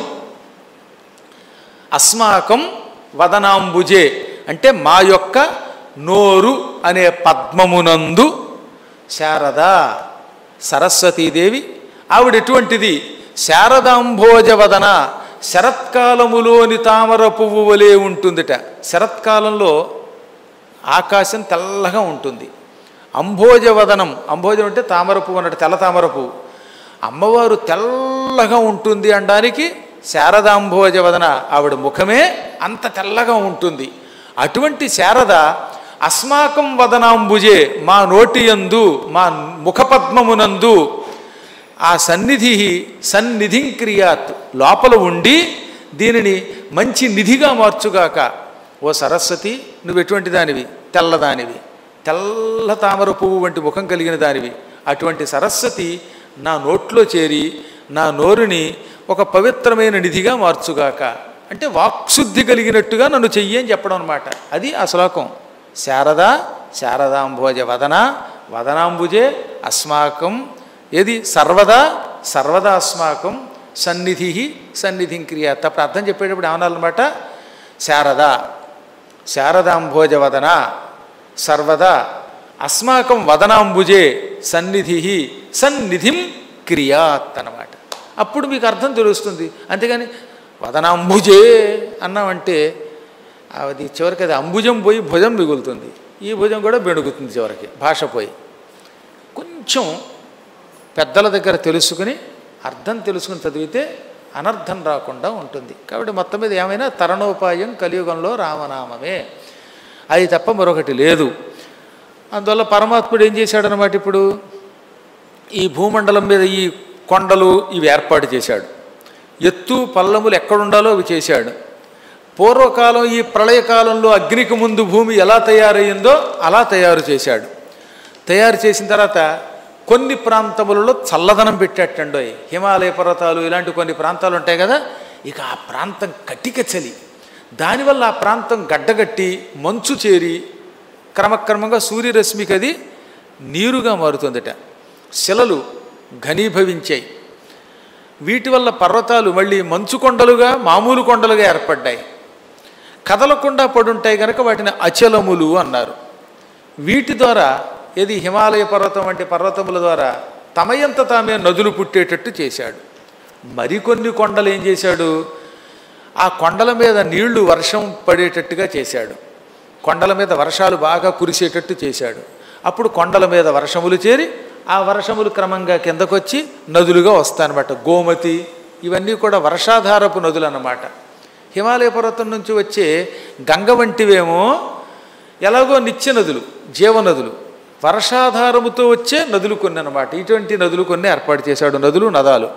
అస్మాకం వదనాంబుజే అంటే మా యొక్క నోరు అనే పద్మమునందు శారద సరస్వతీదేవి. ఆవిడ ఎటువంటిది? శారదాంభోజవదన, శరత్కాలములోని తామర పువ్వు వలె ఉంటుందిట. శరత్కాలంలో ఆకాశం తెల్లగా ఉంటుంది. అంభోజవదనం, అంభోజం అంటే తామర పువ్వు అన్నట్టు, తెల్ల తామర పువ్వు. అమ్మవారు తెల్లగా ఉంటుంది అనడానికి శారదాంభోజవదన, ఆవిడ ముఖమే అంత తెల్లగా ఉంటుంది. అటువంటి శారద అస్మాకం వదనాంబుజే, మా నోటియందు, మా ముఖపద్మమునందు ఆ సన్నిధిం క్రియాత్, లోపల ఉండి దీనిని మంచి నిధిగా మార్చుగాక. ఓ సరస్వతి, నువ్వు ఎటువంటి దానివి? తెల్లదానివి, తెల్ల తామర పువ్వు వంటి ముఖం కలిగిన దానివి. అటువంటి సరస్వతి నా నోట్లో చేరి నా నోరుని ఒక పవిత్రమైన నిధిగా మార్చుగాక. అంటే వాక్శుద్ధి కలిగినట్టుగా నన్ను చెయ్యి అని చెప్పడం అనమాట. అది ఆ శ్లోకం. శారదా శారదాంభోజ వదన, వదనాంబుజే అస్మాకం, ఏది సర్వదా సర్వదా అస్మాకం సన్నిధిం క్రియ. తప్ప అర్థం చెప్పేటప్పుడు ఏమనాలన్నమాట? శారదా శారదాంభోజ వదన, సర్వదా అస్మాకం వదనాంబుజే సన్నిధిం క్రియాత్ అన్నమాట. అప్పుడు మీకు అర్థం తెలుస్తుంది. అంతేగాని వదనాంబుజే అన్నామంటే అది చివరికి అది అంబుజం పోయి భుజం మిగులుతుంది. ఈ భుజం కూడా బెణుకుతుంది చివరికి, భాష పోయి. కొంచెం పెద్దల దగ్గర తెలుసుకుని అర్థం తెలుసుకుని చదివితే అనర్థం రాకుండా ఉంటుంది. కాబట్టి మొత్తం మీద ఏమైనా తరణోపాయం కలియుగంలో రామనామమే, అది తప్ప మరొకటి లేదు. అందువల్ల పరమాత్ముడు ఏం చేశాడనమాట, ఇప్పుడు ఈ భూమండలం మీద ఈ కొండలు ఇవి ఏర్పాటు చేశాడు. ఎత్తు పల్లములు ఎక్కడుండాలో అవి చేశాడు. పూర్వకాలం ఈ ప్రళయకాలంలో అగ్నికి ముందు భూమి ఎలా తయారయ్యిందో అలా తయారు చేశాడు. తయారు చేసిన తర్వాత కొన్ని ప్రాంతములలో చల్లదనం పెట్టేటండోయ్. హిమాలయ పర్వతాలు ఇలాంటి కొన్ని ప్రాంతాలు ఉంటాయి కదా, ఇక ఆ ప్రాంతం కటిక చలి. దానివల్ల ఆ ప్రాంతం గడ్డగట్టి మంచు చేరి క్రమక్రమంగా సూర్యరశ్మికి అది నీరుగా మారుతుందట. శిలలు ఘనీభవించాయి. వీటి వల్ల పర్వతాలు మళ్ళీ మంచు కొండలుగా మామూలు కొండలుగా ఏర్పడ్డాయి. కదలకుండా పడుంటాయి కనుక వాటిని అచలములు అన్నారు. వీటి ద్వారా ఏది హిమాలయ పర్వతం వంటి పర్వతముల ద్వారా తమయంత తామే నదులు పుట్టేటట్టు చేశాడు. మరికొన్ని కొండలు ఏం చేశాడు, ఆ కొండల మీద నీళ్లు వర్షం పడేటట్టుగా చేశాడు. కొండల మీద వర్షాలు బాగా కురిసేటట్టు చేశాడు. అప్పుడు కొండల మీద వర్షములు చేరి ఆ వర్షములు క్రమంగా కిందకొచ్చి నదులుగా వస్తాయన్నమాట. గోమతి ఇవన్నీ కూడా వర్షాధారపు నదులు అన్నమాట. హిమాలయ పర్వతం నుంచి వచ్చే గంగ వంటివేమో ఎలాగో నిత్య నదులు, జీవనదులు. వర్షాధారముతో వచ్చే నదులు కొన్ని అన్నమాట. ఇటువంటి నదులు కొన్ని ఏర్పాటు చేశాడు, నదులు నదాలు.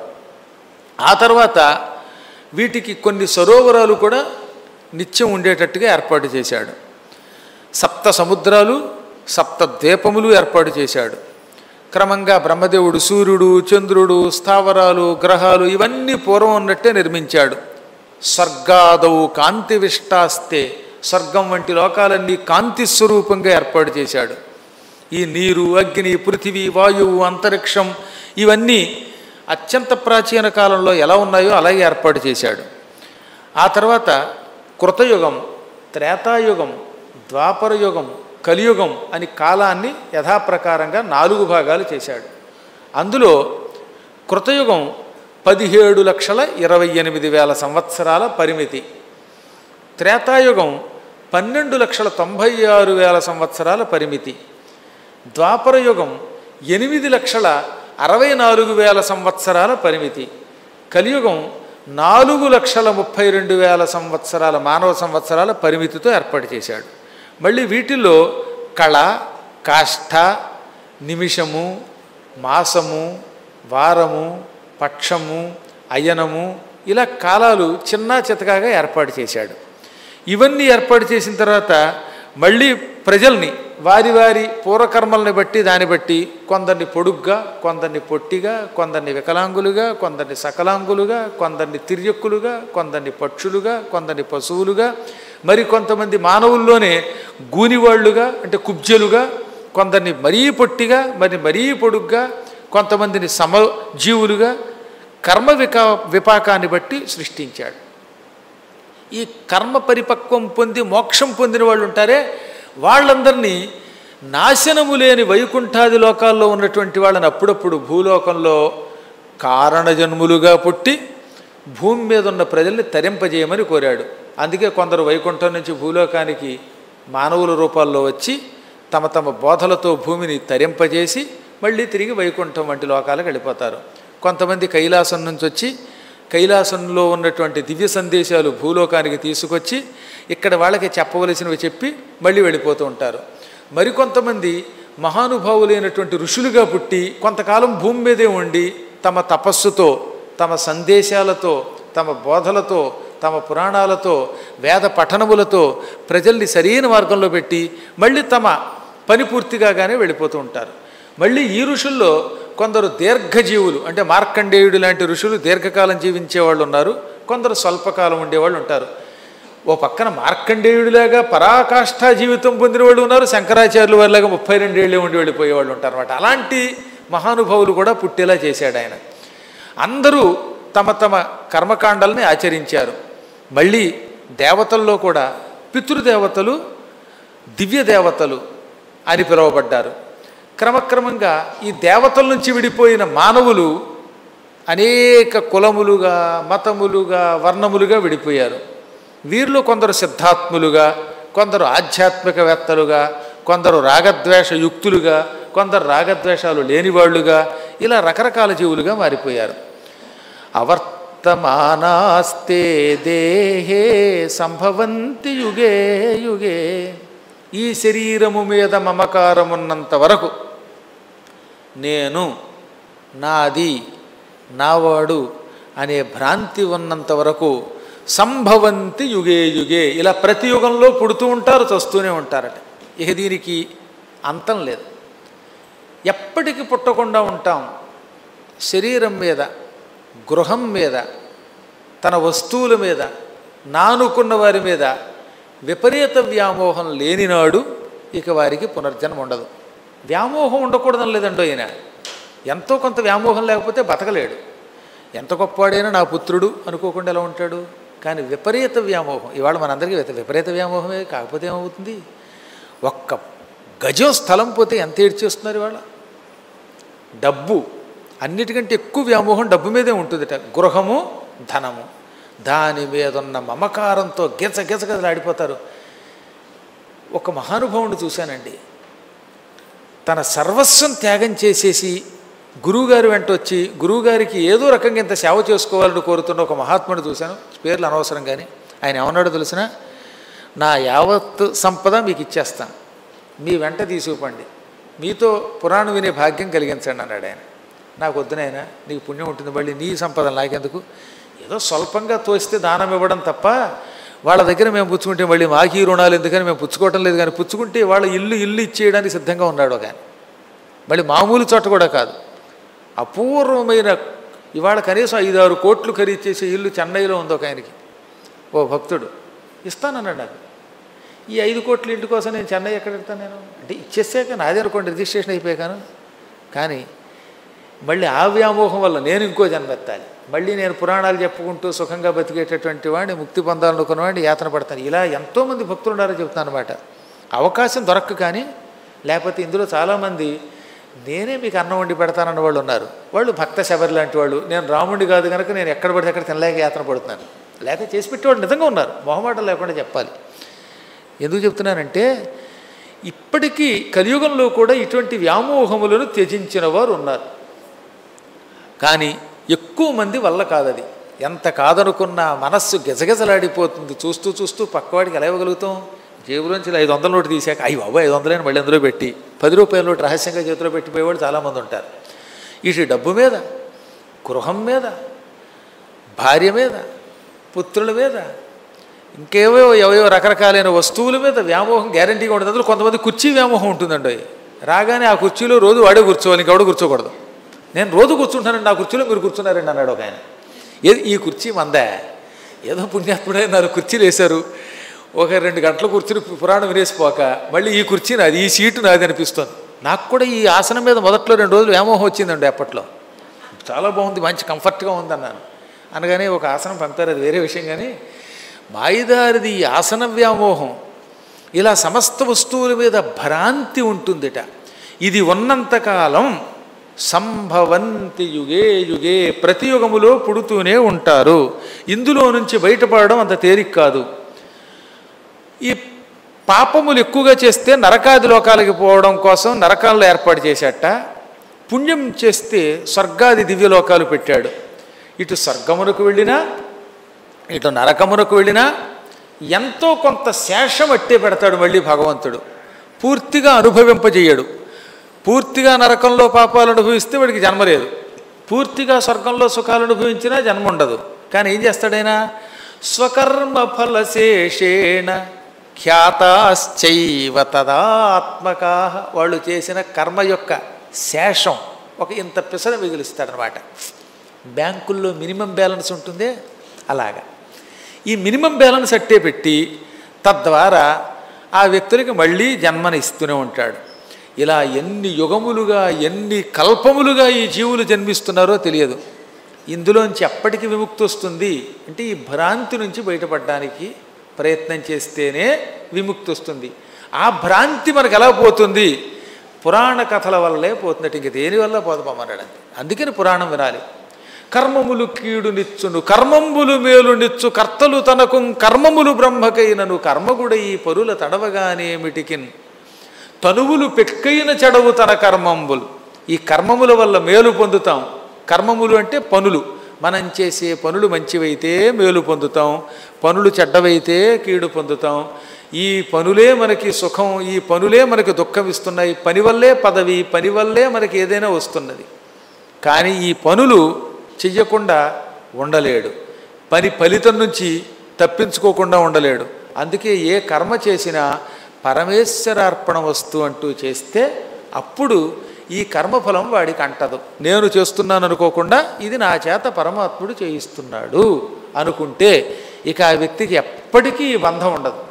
ఆ తర్వాత వీటికి కొన్ని సరోవరాలు కూడా నిత్యం ఉండేటట్టుగా ఏర్పాటు చేశాడు. సప్త సముద్రాలు, సప్త ద్వీపములు ఏర్పాటు చేశాడు. క్రమంగా బ్రహ్మదేవుడు సూర్యుడు, చంద్రుడు, స్థావరాలు, గ్రహాలు ఇవన్నీ పూర్వం ఉన్నట్టే నిర్మించాడు. స్వర్గాదౌ కాంతి విష్టాస్తే, స్వర్గం వంటి లోకాలన్నీ కాంతి స్వరూపంగా ఏర్పాటు చేశాడు. ఈ నీరు, అగ్ని, పృథివీ, వాయువు, అంతరిక్షం ఇవన్నీ అత్యంత ప్రాచీన కాలంలో ఎలా ఉన్నాయో అలాగే ఏర్పాటు చేశాడు. ఆ తర్వాత కృతయుగం, త్రేతాయుగం, ద్వాపరయుగం, కలియుగం అని కాలాన్ని యథాప్రకారంగా 4 భాగాలు చేశాడు. అందులో కృతయుగం 17,28,000 సంవత్సరాల పరిమితి, త్రేతాయుగం 12,96,000 సంవత్సరాల పరిమితి, ద్వాపరయుగం 8,64,000 సంవత్సరాల పరిమితి, కలియుగం 4,32,000 సంవత్సరాల మానవ సంవత్సరాల పరిమితితో ఏర్పాటు చేశాడు. మళ్ళీ వీటిల్లో కళ, కాష్ఠ, నిమిషము, మాసము, వారము, పక్షము, అయనము ఇలా కాలాలు చిన్న చితకాగా ఏర్పాటు చేశాడు. ఇవన్నీ ఏర్పాటు చేసిన తర్వాత మళ్ళీ ప్రజల్ని వారి వారి పూర్వకర్మల్ని బట్టి దాన్ని బట్టి కొందరిని పొడుగ్గా, కొందరిని పొట్టిగా, కొందరిని వికలాంగులుగా, కొందరిని సకలాంగులుగా, కొందరిని తిర్యక్కులుగా, కొందరిని పక్షులుగా, కొందరిని పశువులుగా, మరి కొంతమంది మానవుల్లోనే గూనివాళ్లుగా అంటే కుబ్జలుగా, కొందరిని మరీ పొట్టిగా, మరి మరీ పొడుగ్గా, కొంతమందిని సమజీవులుగా కర్మ విపాకాన్ని బట్టి సృష్టించాడు. ఈ కర్మ పరిపక్వం పొంది మోక్షం పొందిన వాళ్ళు ఉంటారే వాళ్ళందరినీ నాశనము లేని వైకుంఠాది లోకాల్లో ఉన్నటువంటి వాళ్ళని అప్పుడప్పుడు భూలోకంలో కారణజన్ములుగా పుట్టి భూమి మీద ఉన్న ప్రజల్ని తరింపజేయమని కోరాడు. అందుకే కొందరు వైకుంఠం నుంచి భూలోకానికి మానవుల రూపాల్లో వచ్చి తమ తమ బోధలతో భూమిని తరింపజేసి మళ్ళీ తిరిగి వైకుంఠం వంటి లోకాలకు వెళ్ళిపోతారు. కొంతమంది కైలాసం నుంచి వచ్చి కైలాసంలో ఉన్నటువంటి దివ్య సందేశాలు భూలోకానికి తీసుకొచ్చి ఇక్కడ వాళ్ళకి చెప్పవలసినవి చెప్పి మళ్ళీ వెళ్ళిపోతూ ఉంటారు. మరికొంతమంది మహానుభావులైనటువంటి ఋషులుగా పుట్టి కొంతకాలం భూమి మీదే ఉండి తమ తపస్సుతో, తమ సందేశాలతో, తమ బోధలతో, తమ పురాణాలతో, వేద పఠనములతో ప్రజల్ని సరైన మార్గంలో పెట్టి మళ్ళీ తమ పని పూర్తిగానే వెళ్ళిపోతూ ఉంటారు. మళ్ళీ ఈ ఋషుల్లో కొందరు దీర్ఘజీవులు, అంటే మార్కండేయుడు లాంటి ఋషులు దీర్ఘకాలం జీవించేవాళ్ళు ఉన్నారు, కొందరు స్వల్పకాలం ఉండేవాళ్ళు ఉంటారు. ఓ పక్కన మార్కండేయుడిలాగా పరాకాష్ఠా జీవితం పొందిన వాళ్ళు ఉన్నారు, శంకరాచార్యుల వారిలాగా 32 ఏళ్ళే ఉండి వెళ్ళిపోయేవాళ్ళు ఉంటారు అన్నమాట. అలాంటి మహానుభావులు కూడా పుట్టేలా చేశాడు ఆయన. అందరూ తమ తమ కర్మకాండాలని ఆచరించారు. మళ్ళీ దేవతల్లో కూడా పితృదేవతలు, దివ్య దేవతలు అని పిలువబడ్డారు. క్రమక్రమంగా ఈ దేవతల నుంచి విడిపోయిన మానవులు అనేక కులములుగా, మతములుగా, వర్ణములుగా విడిపోయారు. వీరిలో కొందరు సిద్ధాత్ములుగా, కొందరు ఆధ్యాత్మికవేత్తలుగా, కొందరు రాగద్వేష యుక్తులుగా, కొందరు రాగద్వేషాలు లేనివాళ్లుగా, ఇలా రకరకాల జీవులుగా మారిపోయారు. అవర్తమానాస్తే దేహే సంభవంతి యుగే యుగే. ఈ శరీరము మీద మమకారమున్నంత వరకు, నేను, నాది, నావాడు అనే భ్రాంతి ఉన్నంత వరకు సంభవంతి యుగే యుగే, ఇలా ప్రతి యుగంలో పుడుతూ ఉంటారు, చస్తూనే ఉంటారట. ఇక దీనికి అంతం లేదు. ఎప్పటికీ పుట్టకుండా ఉంటాం. శరీరం మీద, గృహం మీద, తన వస్తువుల మీద, నానుకున్న వారి మీద విపరీత వ్యామోహం లేనినాడు ఇక వారికి పునర్జన్మ ఉండదు. వ్యామోహం ఉండకూడదని లేదండో ఈయన. ఎంతో కొంత వ్యామోహం లేకపోతే బతకలేడు. ఎంత గొప్పవాడైనా నా పుత్రుడు అనుకోకుండా ఎలా ఉంటాడు? కానీ విపరీత వ్యామోహం, ఇవాళ మనందరికీ విపరీత వ్యామోహమే. కాకపోతే ఏమవుతుంది? ఒక్క గజం స్థలం పోతే ఎంత ఏడ్చేస్తున్నారు ఇవాళ. డబ్బు, అన్నిటికంటే ఎక్కువ వ్యామోహం డబ్బు మీదే ఉంటుందిట. గృహము, ధనము, దాని మీద ఉన్న మమకారంతో గిజగిజగిజలాడిపోతారు. ఒక మహానుభావుని చూశానండి, తన సర్వస్వం త్యాగం చేసేసి గురువుగారు వెంట వచ్చి గురువుగారికి ఏదో రకంగా ఇంత సేవ చేసుకోవాలని కోరుతున్న ఒక మహాత్ముడు చూశాను. పేర్లు అనవసరం. కానీ ఆయన ఏమన్నాడో తెలిసిన, నా యావత్ సంపద మీకు ఇచ్చేస్తాను, మీ వెంట తీసుకుపండి, మీతో పురాణం వినే భాగ్యం కలిగించండి అన్నాడు ఆయన. నాకు వద్దునైనా, నీకు పుణ్యం ఉంటుంది, మళ్ళీ నీ సంపద నాకెందుకు, ఏదో స్వల్పంగా తోస్తే దానం ఇవ్వడం తప్ప వాళ్ళ దగ్గర మేము పుచ్చుకుంటే మళ్ళీ మాకు ఈ రుణాలు ఎందుకని మేము పుచ్చుకోవటం లేదు. కానీ పుచ్చుకుంటే వాళ్ళ ఇల్లు ఇచ్చేయడానికి సిద్ధంగా ఉన్నాడు ఒక ఆయన. మళ్ళీ మామూలు చోట కూడా కాదు, అపూర్వమైన, ఇవాళ కనీసం 5-6 కోట్లు ఖరీదు చేసే ఇల్లు చెన్నైలో ఉంది ఒక ఆయనకి. ఓ భక్తుడు ఇస్తానన్నాడు నాకు. ఈ 5 కోట్ల ఇంటి కోసం నేను చెన్నై ఎక్కడ వెళ్తాను? నేను అంటే ఇచ్చేసాక నాదే అనుకోండి, రిజిస్ట్రేషన్ అయిపోయాను. కానీ మళ్ళీ ఆ వ్యామోహం వల్ల నేను ఇంకో జన్మెత్తాలి, మళ్ళీ నేను పురాణాలు చెప్పుకుంటూ సుఖంగా బతికేటటువంటి వాడిని, ముక్తి పొందాలనుకున్న వాడిని యాతన పడతాను. ఇలా ఎంతోమంది భక్తులు ఉన్నారో చెప్తాను అనమాట. అవకాశం దొరక్క కానీ, లేకపోతే ఇందులో చాలామంది నేనే మీకు అన్నం వండి పెడతానన్న వాళ్ళు ఉన్నారు. వాళ్ళు భక్త శబరి లాంటి వాళ్ళు. నేను రాముడి కాదు కనుక నేను ఎక్కడ పడితే అక్కడ తినలేక యాతన పడుతున్నాను. లేకపోతే చేసి పెట్టేవాళ్ళు నిజంగా ఉన్నారు, మొహమాటం లేకుండా చెప్పాలి. ఎందుకు చెప్తున్నానంటే, ఇప్పటికీ కలియుగంలో కూడా ఇటువంటి వ్యామోహములను త్యజించిన వారు ఉన్నారు. కానీ ఎక్కువ మంది వల్ల కాదది. ఎంత కాదనుకున్నా మనస్సు గిజగిజలాడిపోతుంది. చూస్తూ చూస్తూ పక్కవాడికి ఎలా ఇవ్వగలుగుతాం? జేబులోంచి 500 నోటు తీసాక అయ్యి బాబా 500 మళ్ళీ అందులో పెట్టి 10 రూపాయల నోటు రహస్యంగా చేతిలో పెట్టిపోయేవాళ్ళు చాలామంది ఉంటారు. ఇటు డబ్బు మీద, గృహం మీద, భార్య మీద, పుత్రుల మీద, ఇంకేవో రకరకాలైన వస్తువుల మీద వ్యామోహం గ్యారంటీగా ఉంటుంది. అందులో కొంతమంది కుర్చీ వ్యామోహం ఉంటుందండి. రాగానే ఆ కుర్చీలో రోజు వాడే కూర్చోవాలి, ఇంకెవడో కూర్చోకూడదు. నేను రోజు కూర్చుంటానండి, నా కుర్చీలో మీరు కూర్చున్నారండి అన్నాడు ఒక ఆయన. ఏది ఈ కుర్చీ మందే, ఏదో పుణ్యాత్ముడే 4 కుర్చీలు వేశారు. ఒక 2 గంటలు కూర్చుని పురాణం వినేసిపోక మళ్ళీ ఈ కుర్చీ నాది, ఈ సీటు నాది అనిపిస్తుంది. నాకు కూడా ఈ ఆసనం మీద మొదట్లో 2 రోజులు వ్యామోహం వచ్చిందండి. అప్పట్లో చాలా బాగుంది, మంచి కంఫర్ట్గా ఉందన్నాను. అనగానే ఒక ఆసనం పంపారు, అది వేరే విషయం. కానీ మాయిదారిది ఈ ఆసన వ్యామోహం ఇలా సమస్త వస్తువుల మీద భ్రాంతి ఉంటుందిట. ఇది ఉన్నంతకాలం సంభవంతి యుగే యుగే, ప్రతి యుగములో పుడుతూనే ఉంటారు. ఇందులో నుంచి బయటపడడం అంత తేలిక కాదు. ఈ పాపములు ఎక్కువగా చేస్తే నరకాది లోకాలకి పోవడం కోసం నరకాలను ఏర్పాటు చేశాట. పుణ్యం చేస్తే స్వర్గాది దివ్యలోకాలు పెట్టాడు. ఇటు స్వర్గమునకు వెళ్ళినా ఇటు నరకమునకు వెళ్ళినా ఎంతో కొంత శేషం అట్టే పెడతాడు మళ్ళీ భగవంతుడు. పూర్తిగా అనుభవింపజేయడు. పూర్తిగా నరకంలో పాపాలు అనుభవిస్తే వాడికి జన్మ లేదు, పూర్తిగా స్వర్గంలో సుఖాలు అనుభవించినా జన్మ ఉండదు. కానీ ఏం చేస్తాడైనా స్వకర్మ ఫలశేషేణ ఖ్యాతాశ్చైవ తదాత్మకా, వాళ్ళు చేసిన కర్మ యొక్క శేషం ఒక ఇంత పిసర మిగిలిస్తాడనమాట. బ్యాంకుల్లో మినిమం బ్యాలెన్స్ ఉంటుందే అలాగా ఈ మినిమం బ్యాలెన్స్ అట్టే పెట్టి తద్వారా ఆ వ్యక్తులకి మళ్ళీ జన్మని ఇస్తూనే ఉంటాడు. ఇలా ఎన్ని యుగములుగా ఎన్ని కల్పములుగా ఈ జీవులు జన్మిస్తున్నారో తెలియదు. ఇందులోంచి ఎప్పటికి విముక్తి వస్తుంది అంటే ఈ భ్రాంతి నుంచి బయటపడడానికి ప్రయత్నం చేస్తేనే విముక్తి వస్తుంది. ఆ భ్రాంతి మనకు ఎలా పోతుంది? పురాణ కథల వల్లే పోతున్నట్టు ఇంక దేనివల్ల పోదపమ్మన్నాడు. అందుకని పురాణం వినాలి. కర్మములు కీడు నిచ్చును కర్మంబులు మేలు నిచ్చు కర్తలు తనకు కర్మములు బ్రహ్మకైనను కర్మగుడై పరుల తడవగానేమిటికిన్ తనువులు పెక్కైన చెడవు తన కర్మంబులు. ఈ కర్మముల వల్ల మేలు పొందుతాం. కర్మములు అంటే పనులు. మనం చేసే పనులు మంచివైతే మేలు పొందుతాం, పనులు చెడ్డవైతే కీడు పొందుతాం. ఈ పనులే మనకి సుఖం, ఈ పనులే మనకి దుఃఖం ఇస్తున్నాయి. పని వల్లే పదవి, పని వల్లే మనకి ఏదైనా వస్తున్నది. కానీ ఈ పనులు చెయ్యకుండా ఉండలేడు, పని ఫలితం నుంచి తప్పించుకోకుండా ఉండలేడు. అందుకే ఏ కర్మ చేసినా పరమేశ్వరార్పణ వస్తు అంటూ చేస్తే అప్పుడు ఈ కర్మఫలం వాడికి అంటదు. నేను చేస్తున్నాను అనుకోకుండా ఇది నా చేత పరమాత్ముడు చేయిస్తున్నాడు అనుకుంటే ఇక ఆ వ్యక్తికి ఎప్పటికీ బంధం ఉండదు.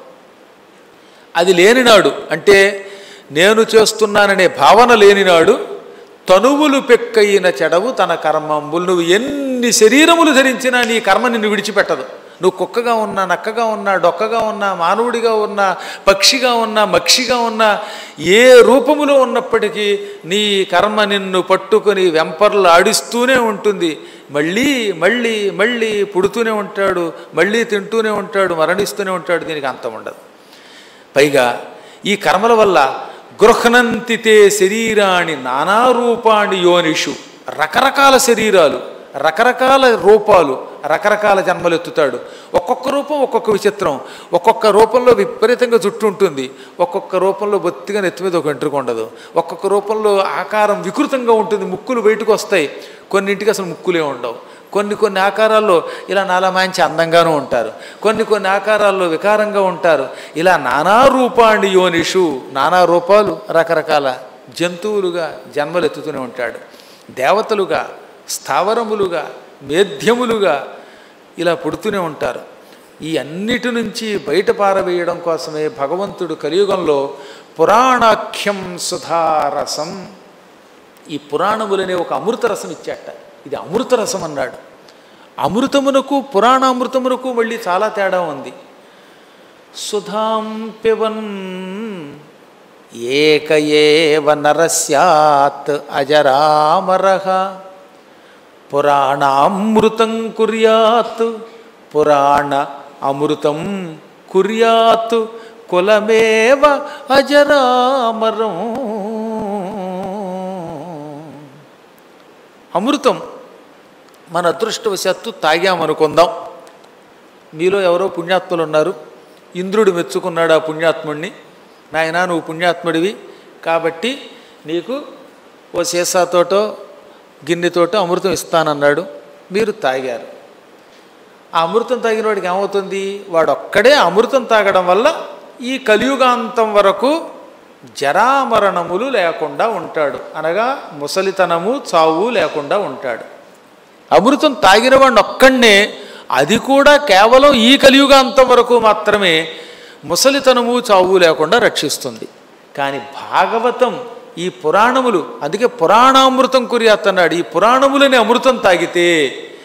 అది లేనినాడు అంటే నేను చేస్తున్నాననే భావన లేనినాడు తనువులు పెక్కయిన చెడవు తన కర్మంబులు. నువ్వు ఎన్ని శరీరములు ధరించినా నీ కర్మ నిన్ను విడిచిపెట్టదు. నువ్వు కుక్కగా ఉన్నా, నక్కగా ఉన్నా, డొక్కగా ఉన్నా, మానవుడిగా ఉన్నా, పక్షిగా ఉన్నా, మక్షిగా ఉన్నా, ఏ రూపములో ఉన్నప్పటికీ నీ కర్మ నిన్ను పట్టుకొని వెంపర్లు ఆడిస్తూనే ఉంటుంది. మళ్ళీ మళ్ళీ మళ్ళీ పుడుతూనే ఉంటాడు, మళ్ళీ తింటూనే ఉంటాడు, మరణిస్తూనే ఉంటాడు. దీనికి అంతం ఉండదు. పైగా ఈ కర్మల వల్ల గృహ్ణంతితే శరీరాన్ని నానారూపాణి యోనిషు, రకరకాల శరీరాలు, రకరకాల రూపాలు, రకరకాల జన్మలు ఎత్తుతాడు. ఒక్కొక్క రూపం ఒక్కొక్క విచిత్రం. ఒక్కొక్క రూపంలో విపరీతంగా జుట్టు ఉంటుంది, ఒక్కొక్క రూపంలో బొత్తిగా నెత్తి మీద ఒక వెంట్రుక ఉండదు, ఒక్కొక్క రూపంలో ఆకారం వికృతంగా ఉంటుంది, ముక్కులు బయటకు వస్తాయి, కొన్నింటికి అసలు ముక్కులే ఉండవు. కొన్ని ఆకారాల్లో ఇలా నాలా మంచి అందంగానూ ఉంటారు, కొన్ని ఆకారాల్లో వికారంగా ఉంటారు. ఇలా నానా రూపాణి యోనిషు, నానా రూపాలు, రకరకాల జంతువులుగా జన్మలు ఎత్తుతూనే ఉంటాడు. దేవతలుగా, స్థావరములుగా, మేధ్యములుగా ఇలా పుడుతూనే ఉంటారు. ఈ అన్నిటి నుంచి బయట పారవేయడం కోసమే భగవంతుడు కలియుగంలో పురాణాఖ్యం సుధారసం, ఈ పురాణములనే ఒక అమృతరసం ఇచ్చాట. ఇది అమృతరసం అన్నాడు. అమృతమునకు పురాణామృతమునకు మళ్ళీ చాలా తేడా ఉంది. సుధాం పిబన్ ఏక ఏవ నరస్యాత్ అజరామరః పురాణామృతం కుర్యాత్ పురాణ అమృతం కుర్యాత్ కులమేవ అజరామరం. అమృతం మన అదృష్టవశాత్తు తాగామనుకుందాం. మీలో ఎవరో పుణ్యాత్ములు ఉన్నారు. ఇంద్రుడు మెచ్చుకున్నాడు ఆ పుణ్యాత్ముడిని. నాయనా నువ్వు పుణ్యాత్ముడివి కాబట్టి నీకు ఓ సీసాతోటో గిన్నెతోటో అమృతం ఇస్తానన్నాడు. మీరు తాగారు. ఆ అమృతం తాగిన వాడికి ఏమవుతుంది? వాడొక్కడే అమృతం తాగడం వల్ల ఈ కలియుగాంతం వరకు జరామరణములు లేకుండా ఉంటాడు. అనగా ముసలితనము, చావు లేకుండా ఉంటాడు. అమృతం తాగిన వాడిని ఒక్కడనే, అది కూడా కేవలం ఈ కలియుగాంతం వరకు మాత్రమే ముసలితనము, చావు లేకుండా రక్షిస్తుంది. కానీ భాగవతం, ఈ పురాణములు, అందుకే పురాణామృతం కుర్యాత్ అన్నాడు. ఈ పురాణములని అమృతం తాగితే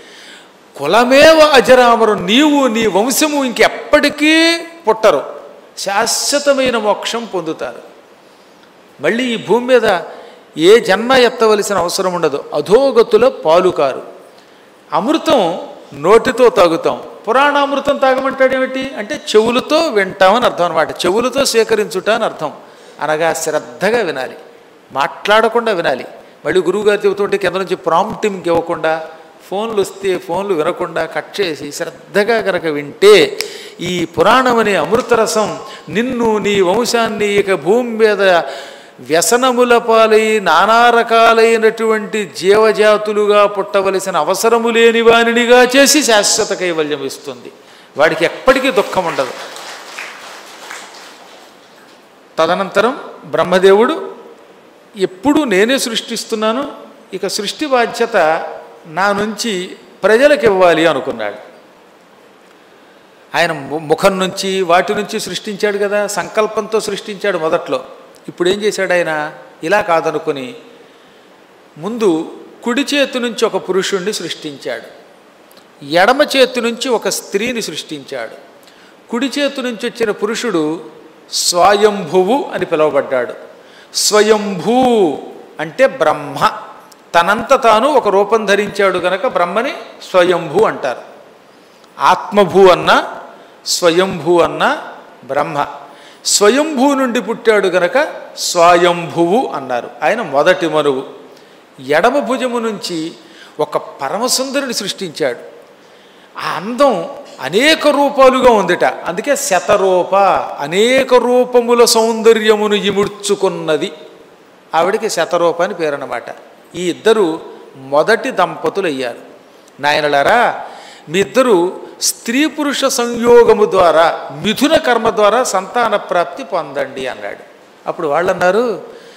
కులమేవ అజరామరం, నీవు నీ వంశము ఇంకెప్పటికీ పుట్టరు. శాశ్వతమైన మోక్షం పొందుతారు. మళ్ళీ ఈ భూమి మీద ఏ జన్మ ఎత్తవలసిన అవసరం ఉండదు. అధోగతుల పాలుకారు. అమృతం నోటితో తాగుతాం. పురాణామృతం తాగమంటాడేమిటి అంటే చెవులతో వింటామని అర్థం అనమాట. చెవులతో స్వీకరించుట అని అర్థం. అనగా శ్రద్ధగా వినాలి, మాట్లాడకుండా వినాలి. మళ్ళీ గురువుగారు చెబుతుంటే కింద నుంచి ప్రాంప్టింగ్ ఇవ్వకుండా, ఫోన్లు వస్తే ఫోన్లు వినకుండా కట్ చేసి శ్రద్ధగా కనుక వింటే ఈ పురాణం అనే అమృతరసం నిన్ను, నీ వంశాన్ని ఇక భూమి మీద వ్యసనముల పాలై నానా రకాలైనటువంటి జీవజాతులుగా పుట్టవలసిన అవసరము లేని వానినిగా చేసి శాశ్వత కైవల్యం ఇస్తుంది. వాడికి ఎప్పటికీ దుఃఖం ఉండదు. తదనంతరం బ్రహ్మదేవుడు ఎప్పుడూ నేనే సృష్టిస్తున్నాను, ఇక సృష్టి బాధ్యత నా నుంచి ప్రజలకు ఇవ్వాలి అనుకున్నాడు. ఆయన ముఖం నుంచి వాటి నుంచి సృష్టించాడు కదా, సంకల్పంతో సృష్టించాడు మొదట్లో. ఇప్పుడు ఏం చేశాడు ఆయన? ఇలా కాదనుకుని ముందు కుడి చేతి నుంచి ఒక పురుషుణ్ణి సృష్టించాడు, ఎడమ చేతి నుంచి ఒక స్త్రీని సృష్టించాడు. కుడి చేతి నుంచి వచ్చిన పురుషుడు స్వయంభువు అని పిలువబడ్డాడు. స్వయంభూ అంటే బ్రహ్మ, తనంత తాను ఒక రూపం ధరించాడు కనుక బ్రహ్మని స్వయంభూ అంటారు. ఆత్మభూ అన్న స్వయంభూ అన్న బ్రహ్మ. స్వయంభూ నుండి పుట్టాడు గనక స్వయంభువు అన్నారు. ఆయన మొదటి మనువు. ఎడమ భుజము నుంచి ఒక పరమసుందరుని సృష్టించాడు. ఆ అందం అనేక రూపాలుగా ఉందిట. అందుకే శతరూప, అనేక రూపముల సౌందర్యమును ఇముడ్చుకున్నది. ఆవిడికి శతరూప అని పేరన్నమాట. ఈ ఇద్దరు మొదటి దంపతులు అయ్యారు. నాయనలారా, మీ ఇద్దరు స్త్రీ పురుష సంయోగము ద్వారా మిథున కర్మ ద్వారా సంతాన ప్రాప్తి పొందండి అన్నాడు. అప్పుడు వాళ్ళు అన్నారు,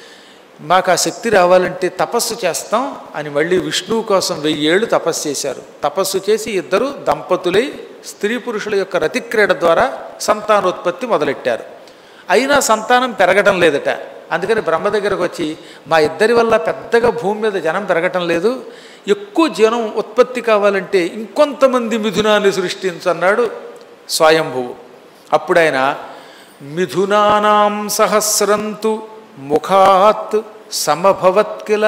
మాకు ఆ శక్తి రావాలంటే తపస్సు చేస్తాం అని మళ్ళీ విష్ణువు కోసం 1000 ఏళ్ళు తపస్సు చేశారు. తపస్సు చేసి ఇద్దరు దంపతులై స్త్రీ పురుషుల యొక్క రతిక్రీడ ద్వారా సంతానోత్పత్తి మొదలెట్టారు. అయినా సంతానం పెరగడం లేదట. అందుకని బ్రహ్మ దగ్గరకు వచ్చి, మా ఇద్దరి వల్ల పెద్దగా భూమి మీద జనం పెరగటం లేదు, ఎక్కువ జనం ఉత్పత్తి కావాలంటే ఇంకొంతమంది మిథునాన్ని సృష్టించన్నాడు స్వయంభువు. అప్పుడు ఆయన మిథునానాం సహస్రంతు ముఖాత్ సమభవత్కిల,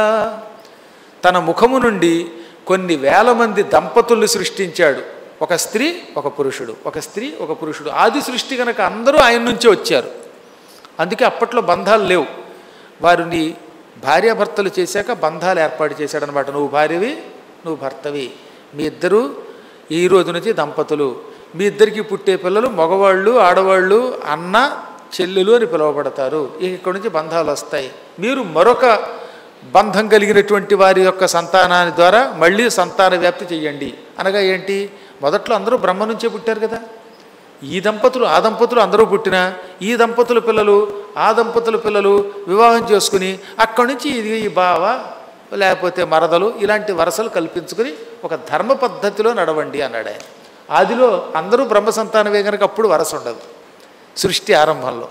తన ముఖము నుండి కొన్ని వేల మంది దంపతుల్ని సృష్టించాడు. ఒక స్త్రీ ఒక పురుషుడు, ఒక స్త్రీ ఒక పురుషుడు. ఆది సృష్టి కనుక అందరూ ఆయన నుంచే వచ్చారు. అందుకే అప్పట్లో బంధాలు లేవు. వారిని భార్యాభర్తలు చేశాక బంధాలు ఏర్పాటు చేశాడనమాట. నువ్వు భార్యవి, నువ్వు భర్తవి, మీ ఇద్దరు ఈ రోజు నుంచి దంపతులు. మీ ఇద్దరికి పుట్టే పిల్లలు మగవాళ్ళు ఆడవాళ్ళు, అన్న చెల్లెలు అని పిలువబడతారు. ఇక్కడ నుంచి బంధాలు వస్తాయి. మీరు మరొక బంధం కలిగినటువంటి వారి యొక్క సంతానాన్ని ద్వారా మళ్ళీ సంతాన వ్యాప్తి చెయ్యండి. అనగా ఏంటి? మొదట్లో అందరూ బ్రహ్మ నుంచే పుట్టారు కదా. ఈ దంపతులు ఆ దంపతులు అందరూ పుట్టినా ఈ దంపతుల పిల్లలు ఆ దంపతుల పిల్లలు వివాహం చేసుకుని అక్కడి నుంచి ఇది ఈ బావ లేకపోతే మరదలు ఇలాంటి వరసలు కల్పించుకుని ఒక ధర్మ పద్ధతిలో నడవండి అన్నాడు ఆయన. ఆదిలో అందరూ బ్రహ్మ సంతానమే కనుక అప్పుడు వరస ఉండదు సృష్టి ఆరంభంలో.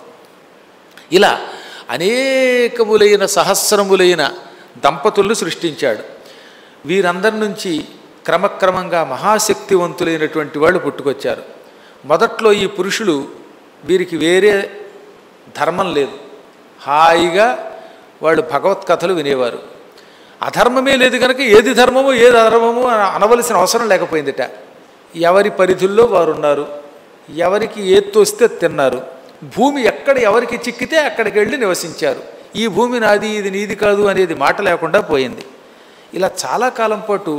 ఇలా అనేకములైన సహస్రములైన దంపతులను సృష్టించాడు. వీరందరి నుంచి క్రమక్రమంగా మహాశక్తివంతులైనటువంటి వాళ్ళు పుట్టుకొచ్చారు. మొదట్లో ఈ పురుషులు, వీరికి వేరే ధర్మం లేదు, హాయిగా వాళ్ళు భగవత్కథలు వినేవారు. అధర్మమే లేదు కనుక ఏది ధర్మమో ఏది అధర్మమో అనవలసిన అవసరం లేకపోయిందిట. ఎవరి పరిధుల్లో వారు ఉన్నారు, ఎవరికి ఏది తోస్తే తిన్నారు. భూమి ఎక్కడ ఎవరికి చిక్కితే అక్కడికి వెళ్ళి నివసించారు. ఈ భూమి నాది ఇది నీది కాదు అనేది మాట లేకుండా పోయింది. ఇలా చాలా కాలం పాటు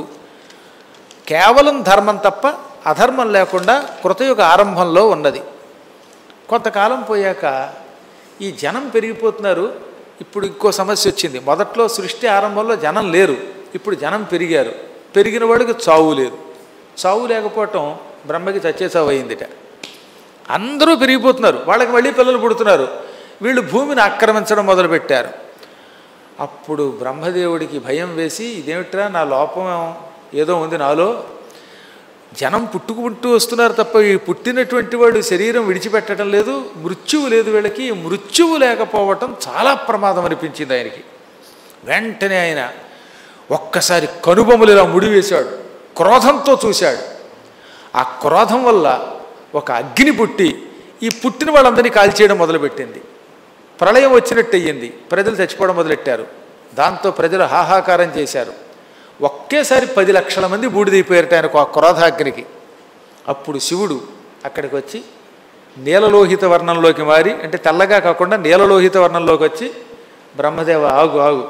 కేవలం ధర్మం తప్ప అధర్మం లేకుండా కృతయుగ ఆరంభంలో ఉన్నది. కొంతకాలం పోయాక ఈ జనం పెరిగిపోతున్నారు. ఇప్పుడు ఇంకో సమస్య వచ్చింది. మొదట్లో సృష్టి ఆరంభంలో జనం లేరు, ఇప్పుడు జనం పెరిగారు. పెరిగిన వాడికి చావు లేదు. చావు లేకపోవటం బ్రహ్మకి చచ్చే చావు అయిందిట. అందరూ పెరిగిపోతున్నారు, వాళ్ళకి మళ్ళీ పిల్లలు పుడుతున్నారు. వీళ్ళు భూమిని ఆక్రమించడం మొదలుపెట్టారు. అప్పుడు బ్రహ్మదేవుడికి భయం వేసి, ఇదేమిట్రా నా లోపం ఏదో ఉంది నాలో, జనం పుట్టుకుంటూ వస్తున్నారు తప్ప ఈ పుట్టినటువంటి వాడు శరీరం విడిచిపెట్టడం లేదు, మృత్యువు లేదు వీళ్ళకి. మృత్యువు లేకపోవటం చాలా ప్రమాదం అనిపించింది ఆయనకి. వెంటనే ఆయన ఒక్కసారి కనుబొమ్మలు ఇలా ముడివేశాడు, క్రోధంతో చూశాడు. ఆ క్రోధం వల్ల ఒక అగ్ని పుట్టి ఈ పుట్టిన వాళ్ళందరినీ కాల్చేయడం మొదలుపెట్టింది. ప్రళయం వచ్చినట్టు అయ్యింది, ప్రజలు చచ్చిపోవడం మొదలెట్టారు. దాంతో ప్రజలు హాహాకారం చేశారు. ఒకేసారి 10 లక్షల మంది బూడిదైపోయారట ఆయనకు ఆ క్రోధాగ్నికి. అప్పుడు శివుడు అక్కడికి వచ్చి నీలలోహిత వర్ణంలోకి మారి, అంటే తెల్లగా కాకుండా నీలలోహిత వర్ణంలోకి వచ్చి, బ్రహ్మదేవ ఆగు ఆగు,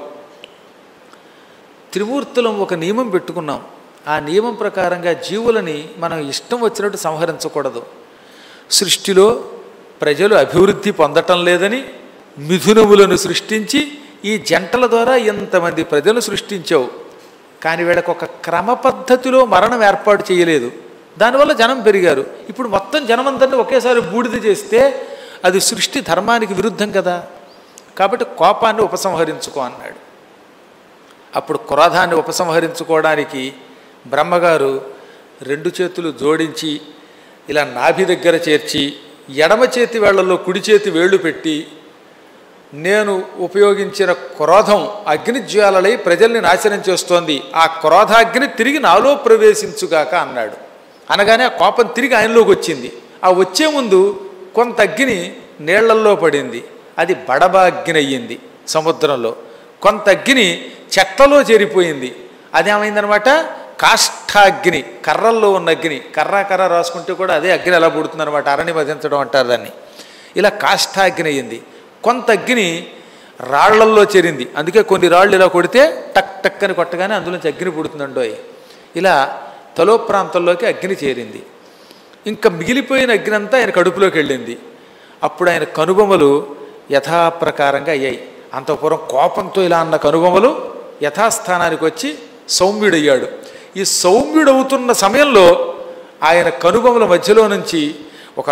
త్రిమూర్తులం ఒక నియమం పెట్టుకున్నాం. ఆ నియమం ప్రకారంగా జీవులని మనం ఇష్టం వచ్చినట్టు సంహరించకూడదు. సృష్టిలో ప్రజలు అభివృద్ధి పొందటం లేదని మిథునములను సృష్టించి ఈ జంటల ద్వారా ఎంతమంది ప్రజలు సృష్టించావు, కానీ వీళ్ళకు ఒక క్రమ పద్ధతిలో మరణం ఏర్పాటు చేయలేదు. దానివల్ల జనం పెరిగారు. ఇప్పుడు మొత్తం జనమందరినీ ఒకేసారి బూడిద చేస్తే అది సృష్టి ధర్మానికి విరుద్ధం కదా. కాబట్టి కోపాన్ని ఉపసంహరించుకో అన్నాడు. అప్పుడు క్రోధాన్ని ఉపసంహరించుకోవడానికి బ్రహ్మగారు 2 చేతులు జోడించి ఇలా నాభి దగ్గర చేర్చి ఎడమ చేతి వేళ్లలో కుడి చేతి వేళ్లు పెట్టి, నేను ఉపయోగించిన క్రోధం అగ్నిజ్వాలలై ప్రజల్ని నాశనం చేస్తోంది, ఆ క్రోధాగ్ని తిరిగి నాలో ప్రవేశించుగాక అన్నాడు. అనగానే ఆ కోపం తిరిగి ఆయనలోకి వచ్చింది. ఆ వచ్చే ముందు కొంత అగ్ని నీళ్లల్లో పడింది, అది బడబాగ్ని అయ్యింది సముద్రంలో. కొంత అగ్ని చెట్లలో చేరిపోయింది, అదేమైందనమాట కాష్ఠాగ్ని, కర్రల్లో ఉన్న అగ్ని. కర్ర రాసుకుంటే కూడా అదే అగ్ని ఎలా పుడుతుందనమాట, అరణి మధించడం అంటారు దాన్ని. ఇలా కాష్ఠాగ్ని అయ్యింది. కొంత అగ్ని రాళ్లల్లో చేరింది, అందుకే కొన్ని రాళ్ళు ఇలా కొడితే టక్ టక్ అని కొట్టగానే అందులోంచి అగ్ని పుడుతుందండోయ్. ఇలా తలో ప్రాంతంలోకి అగ్ని చేరింది. ఇంకా మిగిలిపోయిన అగ్ని అంతా ఆయన కడుపులోకి వెళ్ళింది. అప్పుడు ఆయన కనుబొమలు యథాప్రకారంగా అయ్యాయి. అంతఃపురం కోపంతో ఇలా అన్న కనుబొమలు యథాస్థానానికి వచ్చి సౌమ్యుడయ్యాడు. ఈ సౌమ్యుడవుతున్న సమయంలో ఆయన కనుబొమల మధ్యలో నుంచి ఒక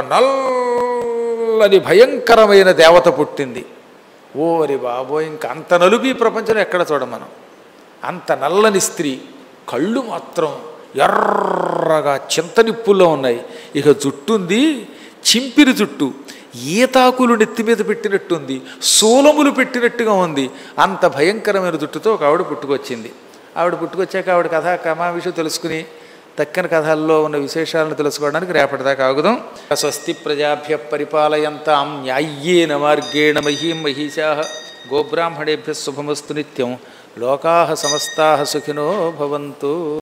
నల్లని భయంకరమైన దేవత పుట్టింది. ఓరి బాబోయ్, ఇంకా అంత నలుపు ఈ ప్రపంచంలో ఎక్కడ చూడం మనం. అంత నల్లని స్త్రీ, కళ్ళు మాత్రం ఎర్రగా చింతనిప్పుల్లో ఉన్నాయి. ఇక జుట్టుంది చింపిరి జుట్టు, ఈతాకులు నెత్తి మీద పెట్టినట్టుంది, సోలములు పెట్టినట్టుగా ఉంది. అంత భయంకరమైన జుట్టుతో ఒక ఆవిడ పుట్టుకొచ్చింది. ఆవిడ పుట్టుకొచ్చాక ఆవిడ కథ క్రమావిషయం తెలుసుకుని దక్కన కథల్లో ఉన్న విశేషాలను తెలుసుకోవడానికి రేపటిదాకా ఆగుదాం. స్వస్తి ప్రజాభ్య పరిపాలయంతాం న్యాయ్యేన మార్గేణ మహీం మహిషాః గోబ్రాహ్మణేభ్యः శుభమస్తు నిత్యం. లోకాః సమస్తాః సుఖినో భవంతు.